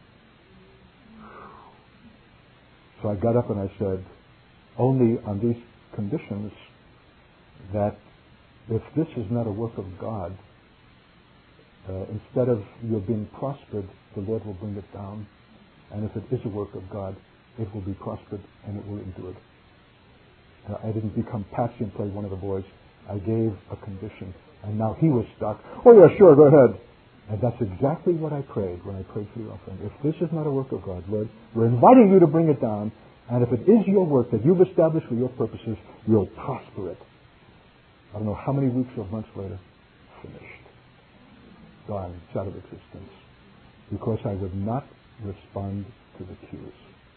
So I got up and I said, only on these conditions that if this is not a work of God, instead of your being prospered, the Lord will bring it down. And if it is a work of God, it will be prospered and it will endure. I didn't become patsy and play one of the boys. I gave a condition. And now he was stuck. Oh yeah, sure, go ahead. And that's exactly what I prayed when I prayed for the offering. If this is not a work of God, Lord, we're inviting you to bring it down. And if it is your work that you've established for your purposes, you'll prosper it. I don't know how many weeks or months later, finished. Gone, it's out of existence. Because I would not respond to the cues.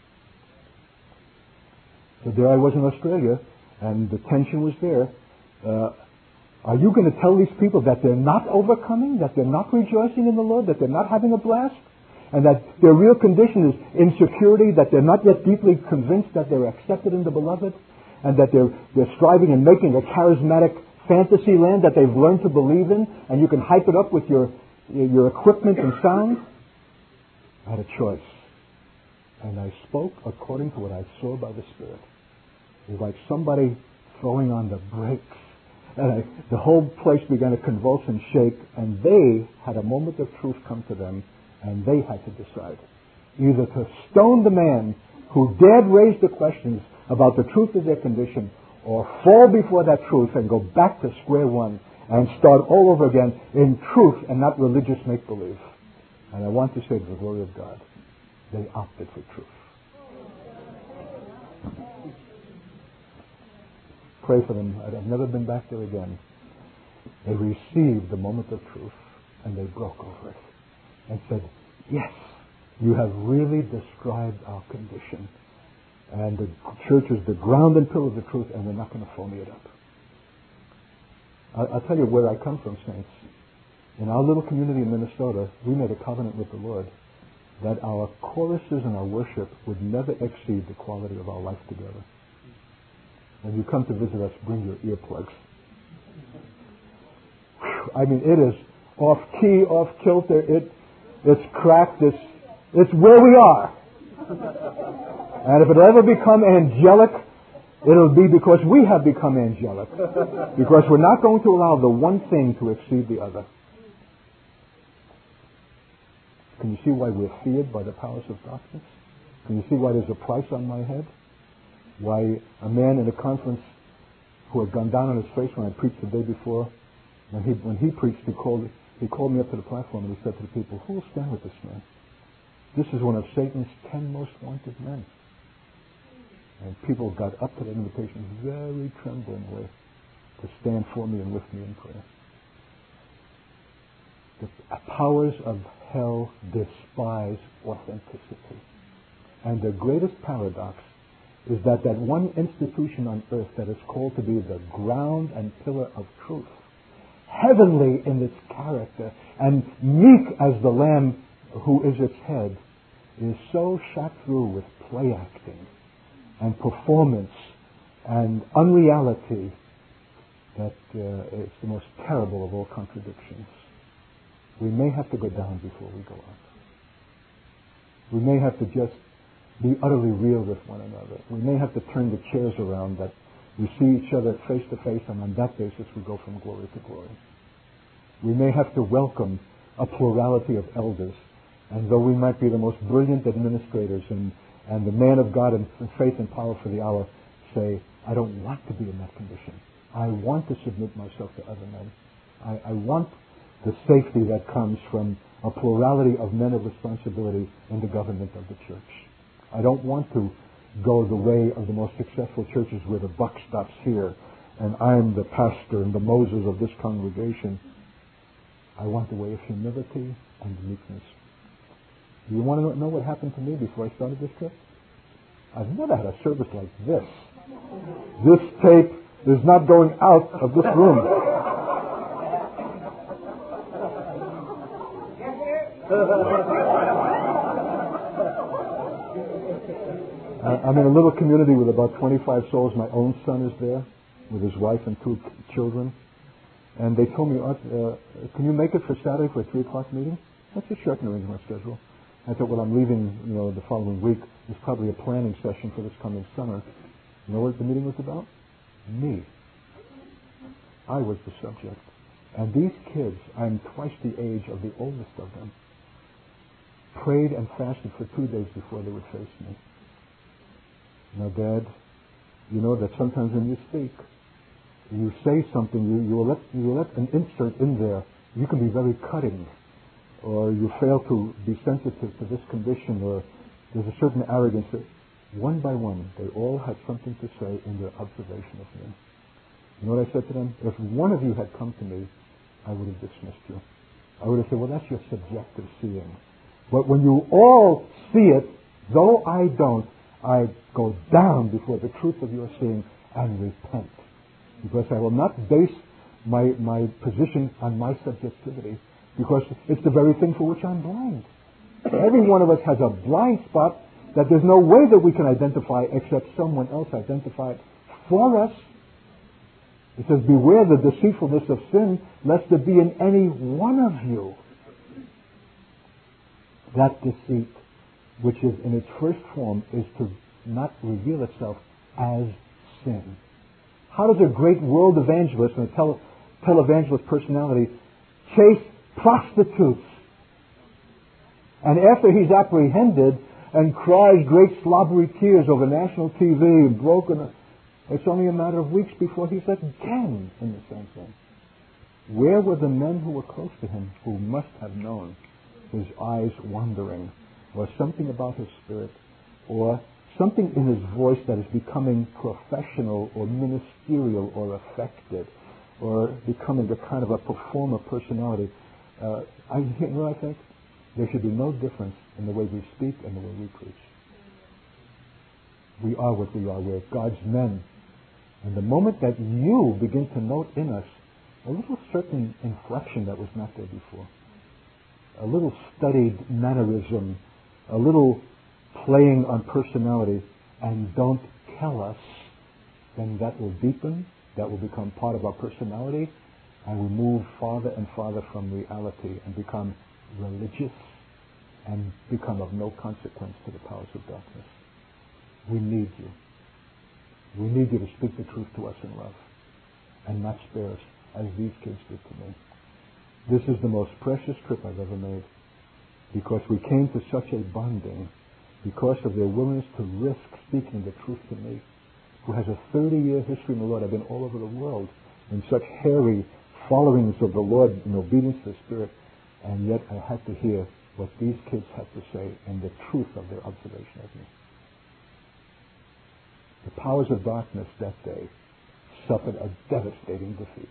So there I was in Australia, and the tension was there. Are you going to tell these people that they're not overcoming, that they're not rejoicing in the Lord, that they're not having a blast, and that their real condition is insecurity, that they're not yet deeply convinced that they're accepted in the Beloved, and that they're striving and making a charismatic fantasy land that they've learned to believe in, and you can hype it up with your equipment and sound? I had a choice. And I spoke according to what I saw by the Spirit. It was like somebody throwing on the brakes. And the whole place began to convulse and shake, and they had a moment of truth come to them, and they had to decide either to stone the man who dared raise the questions about the truth of their condition, or fall before that truth and go back to square one and start all over again in truth and not religious make-believe. And I want to say to the glory of God, they opted for truth. Pray for them. I've never been back there again. They received the moment of truth, and they broke over it and said, yes, you have really described our condition. And the church is the ground and pillar of the truth, and we're not going to phony it up. I'll tell you where I come from, saints. In our little community in Minnesota, we made a covenant with the Lord that our choruses and our worship would never exceed the quality of our life together. When you come to visit us, bring your earplugs. I mean, it is off key, off kilter. It's cracked. It's where we are. And if it ever become angelic, It'll be because we have become angelic. Because we're not going to allow the one thing to exceed the other. Can you see why we're feared by the powers of darkness? Can you see why there's a price on my head? Why a man in a conference who had gone down on his face when I preached the day before, when he preached, he called me up to the platform and he said to the people, who will stand with this man? This is one of Satan's 10 most wanted men. And people got up to that invitation very tremblingly to stand for me and with me in prayer. The powers of hell despise authenticity. And the greatest paradox is that one institution on earth that is called to be the ground and pillar of truth, heavenly in its character, and meek as the Lamb who is its head, is so shot through with play acting and performance and unreality that it's the most terrible of all contradictions. We may have to go down before we go up. We may have to just be utterly real with one another. We may have to turn the chairs around that we see each other face to face, and on that basis we go from glory to glory. We may have to welcome a plurality of elders, and though we might be the most brilliant administrators and the man of God and faith and power for the hour, say, I don't want to be in that condition. I want to submit myself to other men. I want the safety that comes from a plurality of men of responsibility in the government of the church. I don't want to go the way of the most successful churches where the buck stops here and I'm the pastor and the Moses of this congregation. I want the way of humility and meekness. Do you want to know what happened to me before I started this trip? I've never had a service like this. This tape is not going out of this room. I'm in a little community with about 25 souls. My own son is there with his wife and 2 children. And they told me, Art, can you make it for Saturday for a 3 o'clock meeting? That's a short arrange my schedule. I thought, well, I'm leaving, the following week. There's probably a planning session for this coming summer. You know what the meeting was about? Me. I was the subject. And these kids, I'm twice the age of the oldest of them, prayed and fasted for 2 days before they would face me. Now, Dad, you know that sometimes when you speak, you say something, you let an insert in there. You can be very cutting, or you fail to be sensitive to this condition, or there's a certain arrogance that one by one, they all had something to say in their observation of me. You know what I said to them? If one of you had come to me, I would have dismissed you. I would have said, well, that's your subjective seeing. But when you all see it, though I don't, I go down before the truth of your seeing and repent. Because I will not base my position on my subjectivity, because it's the very thing for which I'm blind. Every one of us has a blind spot that there's no way that we can identify except someone else identify it for us. It says, beware the deceitfulness of sin, lest there be in any one of you that deceit, which is in its first form, is to not reveal itself as sin. How does a great world evangelist and a televangelist personality chase prostitutes? And after he's apprehended and cries great slobbery tears over national TV and broken, it's only a matter of weeks before he's again in the same thing. Where were the men who were close to him who must have known his eyes wandering, or something about his spirit, or something in his voice that is becoming professional or ministerial or affected, or becoming a kind of a performer personality? You know what I think? There should be no difference in the way we speak and the way we preach. We are what we are. We're God's men. And the moment that you begin to note in us a little certain inflection that was not there before, a little studied mannerism, a little playing on personality, and don't tell us, then that will deepen, that will become part of our personality, and we move farther and farther from reality and become religious and become of no consequence to the powers of darkness. We need you. We need you to speak the truth to us in love and not spare us as these kids did to me. This is the most precious trip I've ever made because we came to such a bonding because of their willingness to risk speaking the truth to me, who has a 30-year history in the Lord. I've been all over the world in such hairy followings of the Lord in obedience to the Spirit, and yet I had to hear what these kids had to say and the truth of their observation of me. The powers of darkness that day suffered a devastating defeat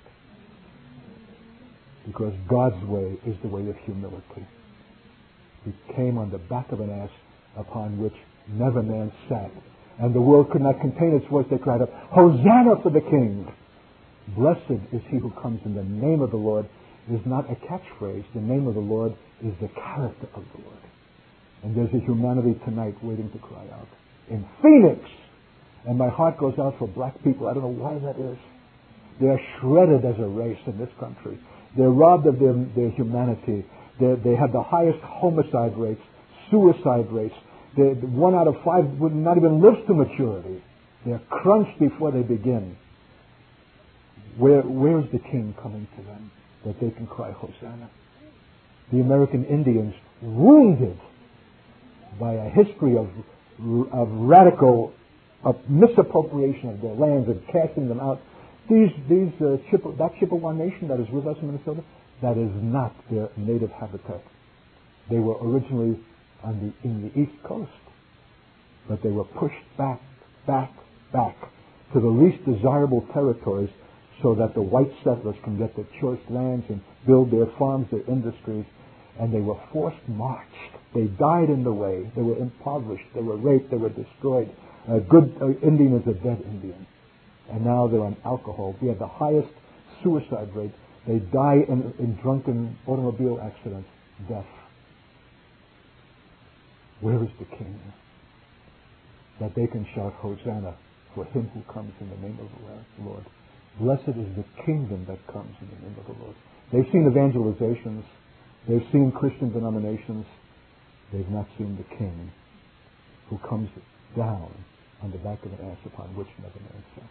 because God's way is the way of humility. He came on the back of an ass upon which never man sat, and the world could not contain its voice. They cried out, "Hosanna for the King!" Blessed is he who comes in the name of the Lord is not a catchphrase. The name of the Lord is the character of the Lord. And there's a humanity tonight waiting to cry out. In Phoenix! And my heart goes out for black people. I don't know why that is. They're shredded as a race in this country. They're robbed of their humanity. They have the highest homicide rates, suicide rates. 1 out of 5 would not even live to maturity. They're crunched before they begin. Where's the King coming to them that they can cry Hosanna? The American Indians, wounded by a history of radical misappropriation of their lands and casting them out. That Chippewa Nation that is with us in Minnesota, that is not their native habitat. They were originally in the East Coast, but they were pushed back to the least desirable territories so that the white settlers can get their choice lands and build their farms, their industries, and they were forced marched. They died in the way. They were impoverished. They were raped. They were destroyed. A good Indian is a dead Indian. And now they're on alcohol. We have the highest suicide rate. They die in drunken automobile accidents. Death. Where is the King? That they can shout Hosanna for him who comes in the name of the Lord. Blessed is the kingdom that comes in the name of the Lord. They've seen evangelizations. They've seen Christian denominations. They've not seen the King who comes down on the back of an ass upon which never man sat.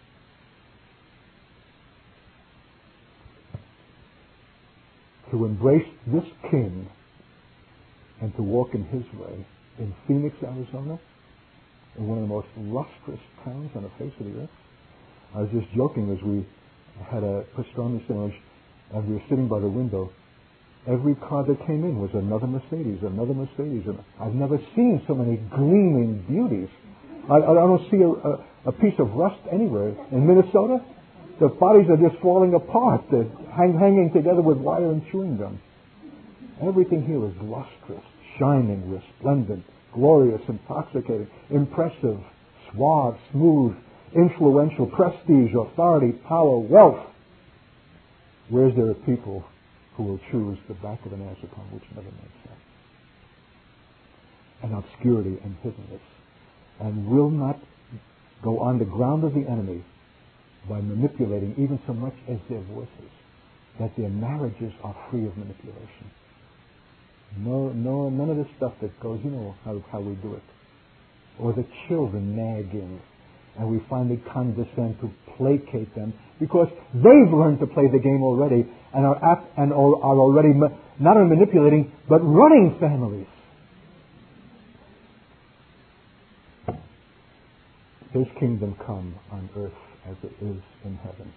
To embrace this King and to walk in his way in Phoenix, Arizona, in one of the most lustrous towns on the face of the earth. I was just joking as we had a pastrami sandwich and we were sitting by the window. Every car that came in was another Mercedes. And I've never seen so many gleaming beauties. I don't see a piece of rust anywhere. In Minnesota, the bodies are just falling apart. They're hanging together with wire and chewing gum. Everything here is lustrous, shining, resplendent, glorious, intoxicating, impressive, suave, smooth, influential, prestige, authority, power, wealth. Where's there a people who will choose the back of an ass upon which never man sat? And obscurity and hiddenness, and will not go on the ground of the enemy by manipulating even so much as their voices, that their marriages are free of manipulation. No, none of this stuff that goes, you know how we do it. Or the children nagging, and we finally condescend to placate them because they've learned to play the game already and are already not only manipulating but running families. His kingdom come on earth as it is in heaven.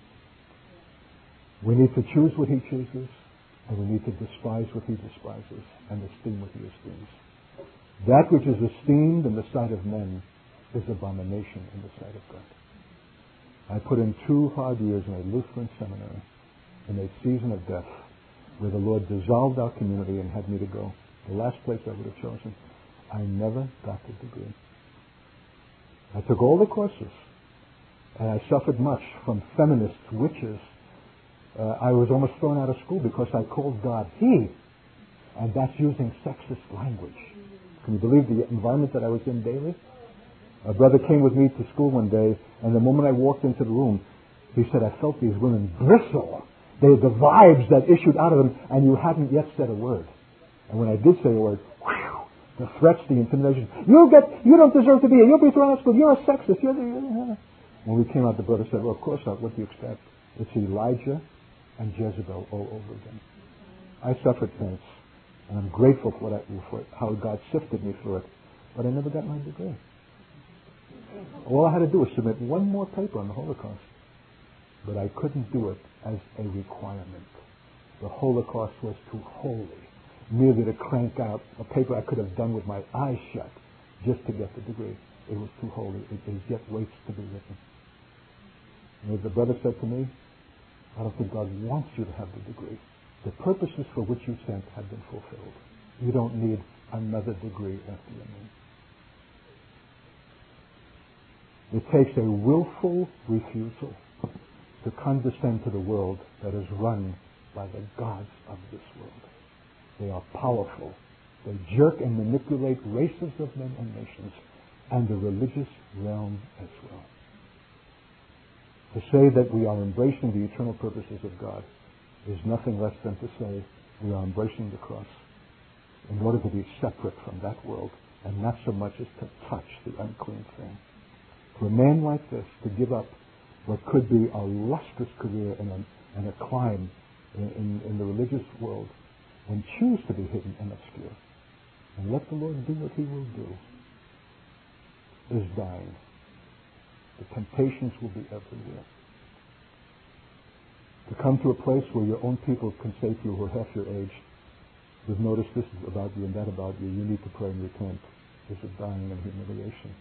We need to choose what he chooses, and we need to despise what he despises and esteem what he esteems. That which is esteemed in the sight of men is abomination in the sight of God. I put in 2 hard years in a Lutheran seminary in a season of death where the Lord dissolved our community and had me to go. The last place I would have chosen. I never got the degree. I took all the courses, and I suffered much from feminists, witches. I was almost thrown out of school because I called God he, and that's using sexist language. Can you believe the environment that I was in daily? A brother came with me to school one day, and the moment I walked into the room, he said, I felt these women bristle. They had the vibes that issued out of them, and you hadn't yet said a word. And when I did say a word, whew, The threats, the intimidation. You don't deserve to be here. You'll be thrown out of school. You're a sexist. When we came out, the brother said, well, of course not. What do you expect? It's Elijah and Jezebel all over again. I suffered things, and I'm grateful for how God sifted me through it. But I never got my degree. All I had to do was submit one more paper on the Holocaust. But I couldn't do it as a requirement. The Holocaust was too holy, merely to crank out a paper I could have done with my eyes shut just to get the degree. It was too holy. It yet waits to be written. And as the brother said to me, I don't think God wants you to have the degree. The purposes for which you sent have been fulfilled. You don't need another degree after your name. It takes a willful refusal to condescend to the world that is run by the gods of this world. They are powerful. They jerk and manipulate races of men and nations and the religious realm as well. To say that we are embracing the eternal purposes of God is nothing less than to say we are embracing the cross in order to be separate from that world and not so much as to touch the unclean thing. For a man like this to give up what could be a lustrous career and a climb in the religious world and choose to be hidden and obscure and let the Lord do what He will do is dying. The temptations will be everywhere. To come to a place where your own people can say to you who are half your age, we've noticed this about you and that about you, you need to pray and repent, is a dying and humiliation.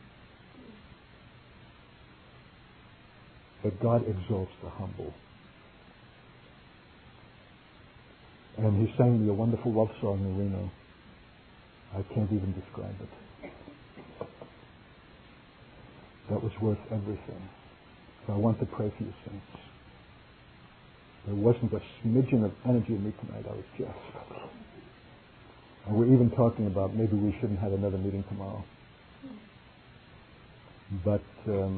But God exalts the humble. And He sang me a wonderful love song in Reno. I can't even describe it. That was worth everything. So I want to pray for you, saints. There wasn't a smidgen of energy in me tonight. I was just... And we're even talking about maybe we shouldn't have another meeting tomorrow. But the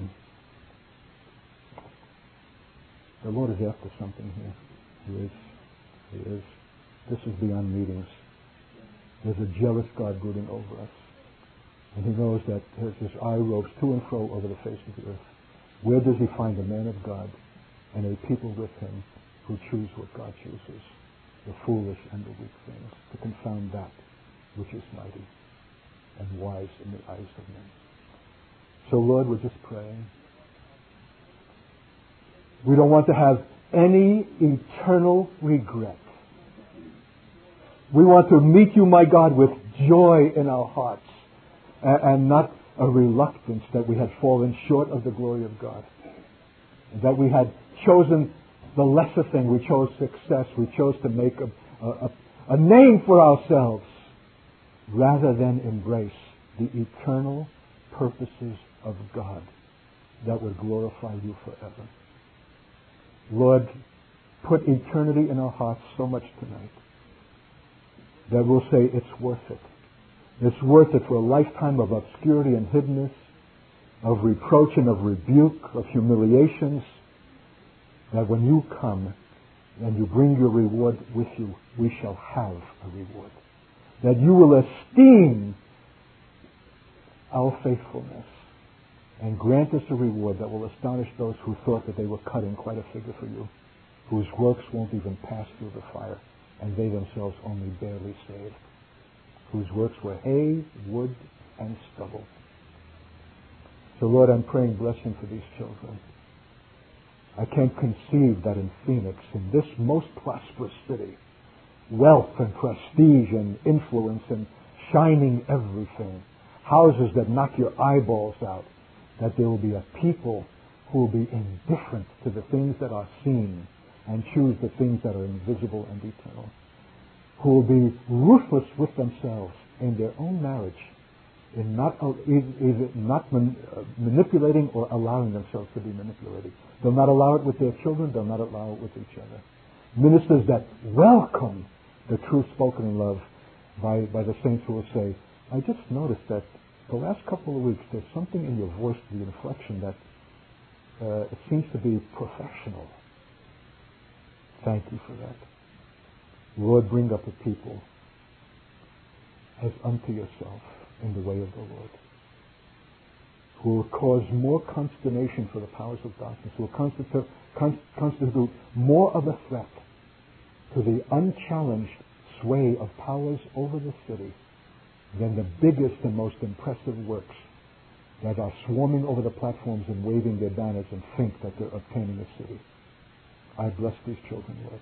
Lord is after something here. He is. He is. This is beyond meetings. There's a jealous God brooding over us. And He knows that His eye roves to and fro over the face of the earth. Where does He find a man of God and a people with Him who choose what God chooses, the foolish and the weak things, to confound that which is mighty and wise in the eyes of men? So, Lord, we're just praying. We don't want to have any eternal regret. We want to meet You, my God, with joy in our hearts and not a reluctance that we had fallen short of the glory of God, that we had chosen the lesser thing. We chose success. We chose to make a name for ourselves rather than embrace the eternal purposes of God that would glorify You forever. Lord, put eternity in our hearts so much tonight that we'll say it's worth it. It's worth it for a lifetime of obscurity and hiddenness, of reproach and of rebuke, of humiliations, that when You come and You bring Your reward with You, we shall have a reward. That You will esteem our faithfulness and grant us a reward that will astonish those who thought that they were cutting quite a figure for You, whose works won't even pass through the fire, and they themselves only barely saved, whose works were hay, wood, and stubble. So, Lord, I'm praying blessing for these children. I can't conceive that in Phoenix, in this most prosperous city, wealth and prestige and influence and shining everything, houses that knock your eyeballs out, that there will be a people who will be indifferent to the things that are seen and choose the things that are invisible and eternal, who will be ruthless with themselves in their own marriage, in not manipulating or allowing themselves to be manipulated. They'll not allow it with their children. They'll not allow it with each other. Ministers that welcome the truth spoken in love by the saints who will say, I just noticed that the last couple of weeks there's something in your voice, the inflection, that it seems to be professional. Thank You for that. Lord, bring up a people as unto yourself in the way of the Lord, who will cause more consternation for the powers of darkness, who will constitute more of a threat to the unchallenged sway of powers over the city than the biggest and most impressive works that are swarming over the platforms and waving their banners and think that they're obtaining a city. I bless these children, Lord.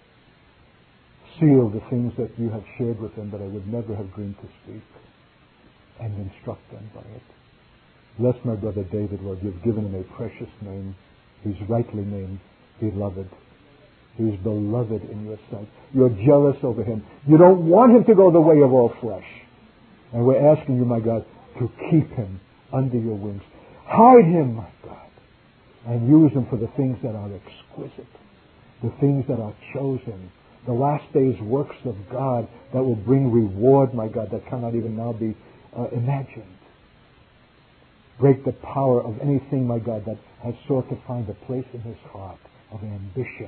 Seal the things that you have shared with them that I would never have dreamed to speak, and instruct them by it. Bless my brother David, Lord. You've given him a precious name. He's rightly named Beloved. He's beloved in your sight. You're jealous over him. You don't want him to go the way of all flesh. And we're asking you, my God, to keep him under your wings. Hide him, my God, and use him for the things that are exquisite, the things that are chosen, the last day's works of God that will bring reward, my God, that cannot even now be imagined. Break the power of anything, my God, that has sought to find a place in his heart of ambition.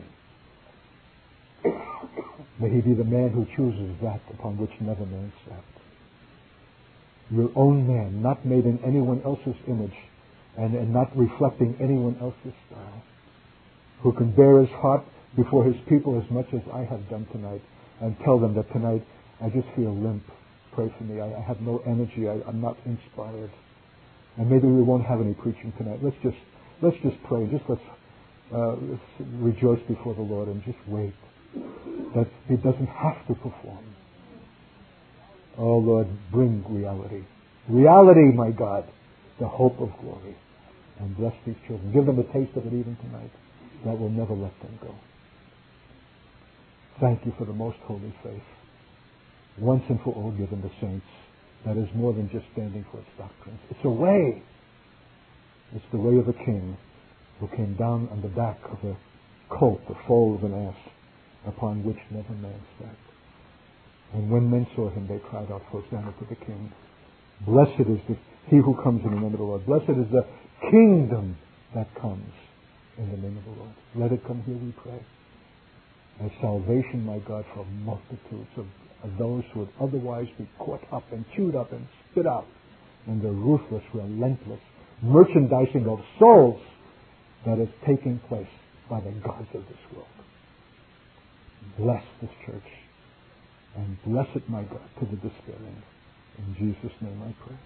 May he be the man who chooses that upon which never man sat. Your own man, not made in anyone else's image and not reflecting anyone else's style, who can bear his heart before his people as much as I have done tonight, and tell them that tonight I just feel limp. Pray for me. I have no energy. I'm not inspired. And maybe we won't have any preaching tonight. Let's just pray. Let's rejoice before the Lord and just wait that he doesn't have to perform. Oh Lord, bring reality. Reality, my God, the hope of glory. And bless these children. Give them a taste of it even tonight. That will never let them go. Thank you for the most holy faith, once and for all given the saints, that is more than just standing for its doctrines. It's a way. It's the way of a king who came down on the back of a colt, the foal of an ass, upon which never man sat. And when men saw him, they cried out, Hosanna to the King. Blessed is he who comes in the name of the Lord. Blessed is the kingdom that comes in the name of the Lord. Let it come here, we pray, as salvation, my God, for multitudes of those who would otherwise be caught up and chewed up and spit out in the ruthless, relentless merchandising of souls that is taking place by the gods of this world. Bless this church and bless it, my God, to the despairing. In Jesus' name I pray.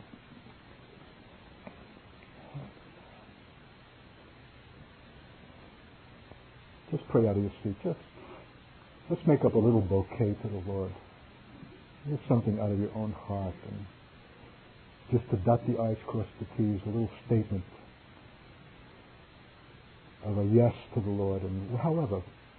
Just pray out of your seat. Let's make up a little bouquet to the Lord. Get something out of your own heart, and just to dot the I's, cross the T's, a little statement of a yes to the Lord, and however.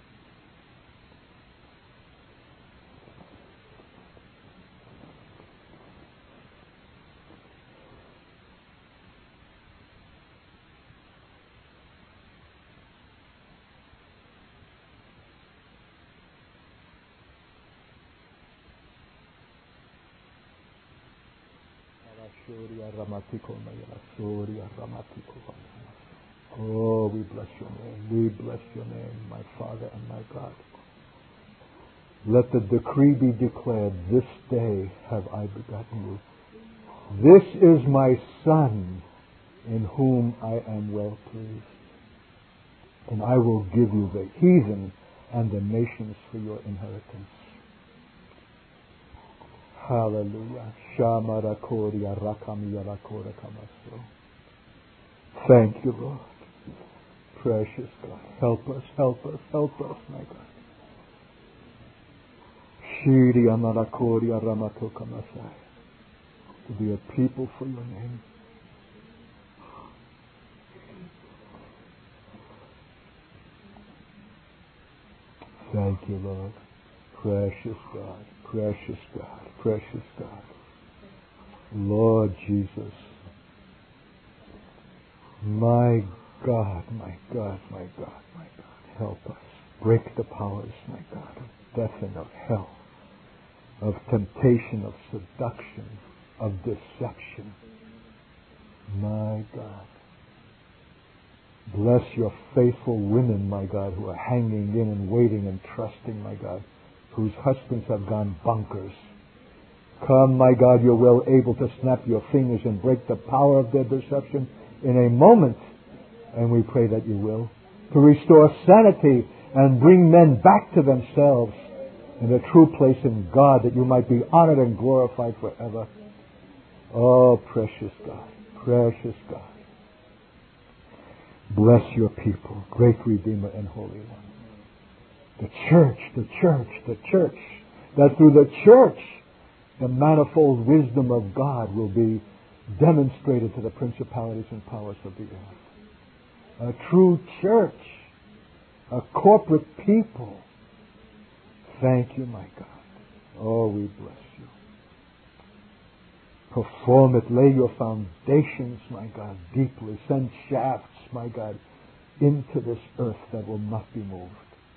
Oh, we bless your name. We bless your name, my Father and my God. Let the decree be declared, this day have I begotten you. This is my Son, in whom I am well pleased. And I will give you the heathen and the nations for your inheritance. Hallelujah. Thank you, Lord. Precious God. Help us, help us, help us, my God. To be a people for your name. Thank you, Lord. Precious God, precious God, precious God. Lord Jesus. My God, my God, my God, my God. Help us. Break the powers, my God, of death and of hell, of temptation, of seduction, of deception. My God. Bless your faithful women, my God, who are hanging in and waiting and trusting, my God, whose husbands have gone bonkers, Come, my God, you're well able to snap your fingers and break the power of their deception in a moment. And we pray that you will. To restore sanity and bring men back to themselves in a true place in God, that you might be honored and glorified forever. Oh, precious God, precious God. Bless your people, great Redeemer and Holy One. The church, the church, the church. That through the church, the manifold wisdom of God will be demonstrated to the principalities and powers of the earth. A true church, a corporate people. Thank you, my God. Oh, we bless you. Perform it. Lay your foundations, my God, deeply. Send shafts, my God, into this earth that will not be moved.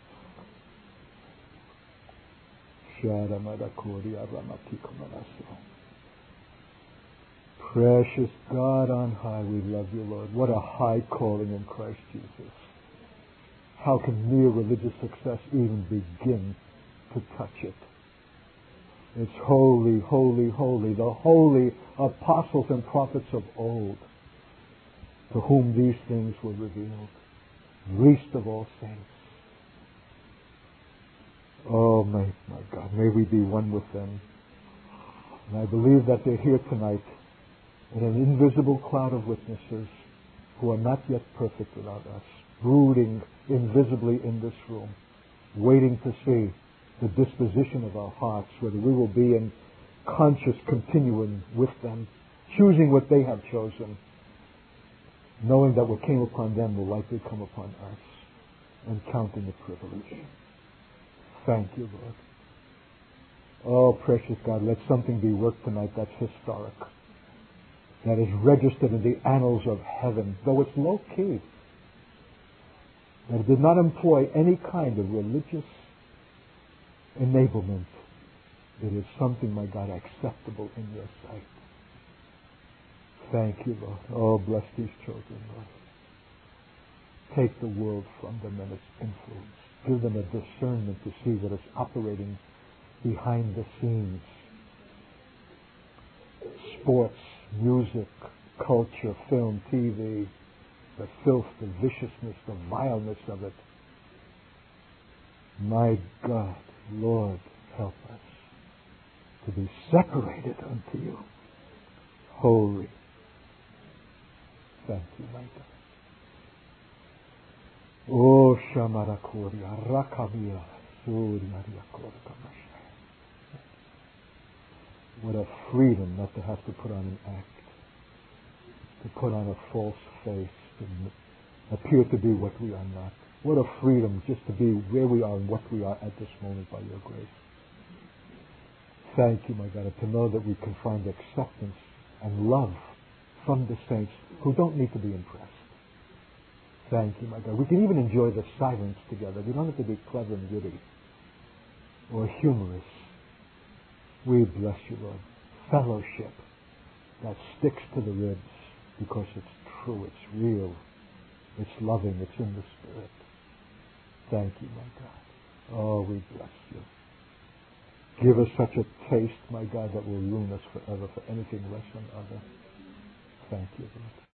Precious God on high, we love you, Lord. What a high calling in Christ Jesus. How can mere religious success even begin to touch it? It's holy, holy, holy, the holy apostles and prophets of old, to whom these things were revealed, least of all saints. Oh, my God, may we be one with them. And I believe that they're here tonight in an invisible cloud of witnesses who are not yet perfect without us, brooding invisibly in this room, waiting to see the disposition of our hearts, whether we will be in conscious continuum with them, choosing what they have chosen, knowing that what came upon them will likely come upon us, and counting the privilege. Thank you, Lord. Oh, precious God, let something be worked tonight that's historic, that is registered in the annals of heaven, though it's low-key, that it did not employ any kind of religious enablement. It is something, my God, acceptable in your sight. Thank you, Lord. Oh, bless these children, Lord. Take the world from them and its influence. Give them a discernment to see what is operating behind the scenes. Sports, music, culture, film, TV, the filth, the viciousness, the vileness of it. My God, Lord, help us to be separated unto you. Holy. Thank you, my God. Oh, Shamarakuria, Rakavia, Surya, what a freedom not to have to put on an act, to put on a false face, to appear to be what we are not. What a freedom just to be where we are and what we are at this moment by your grace. Thank you, my God, to know that we can find acceptance and love from the saints who don't need to be impressed. Thank you, my God. We can even enjoy the silence together. We don't have to be clever and witty or humorous. We bless you, Lord. Fellowship that sticks to the ribs because it's true, it's real, it's loving, it's in the Spirit. Thank you, my God. Oh, we bless you. Give us such a taste, my God, that will ruin us forever for anything less than other. Thank you, Lord.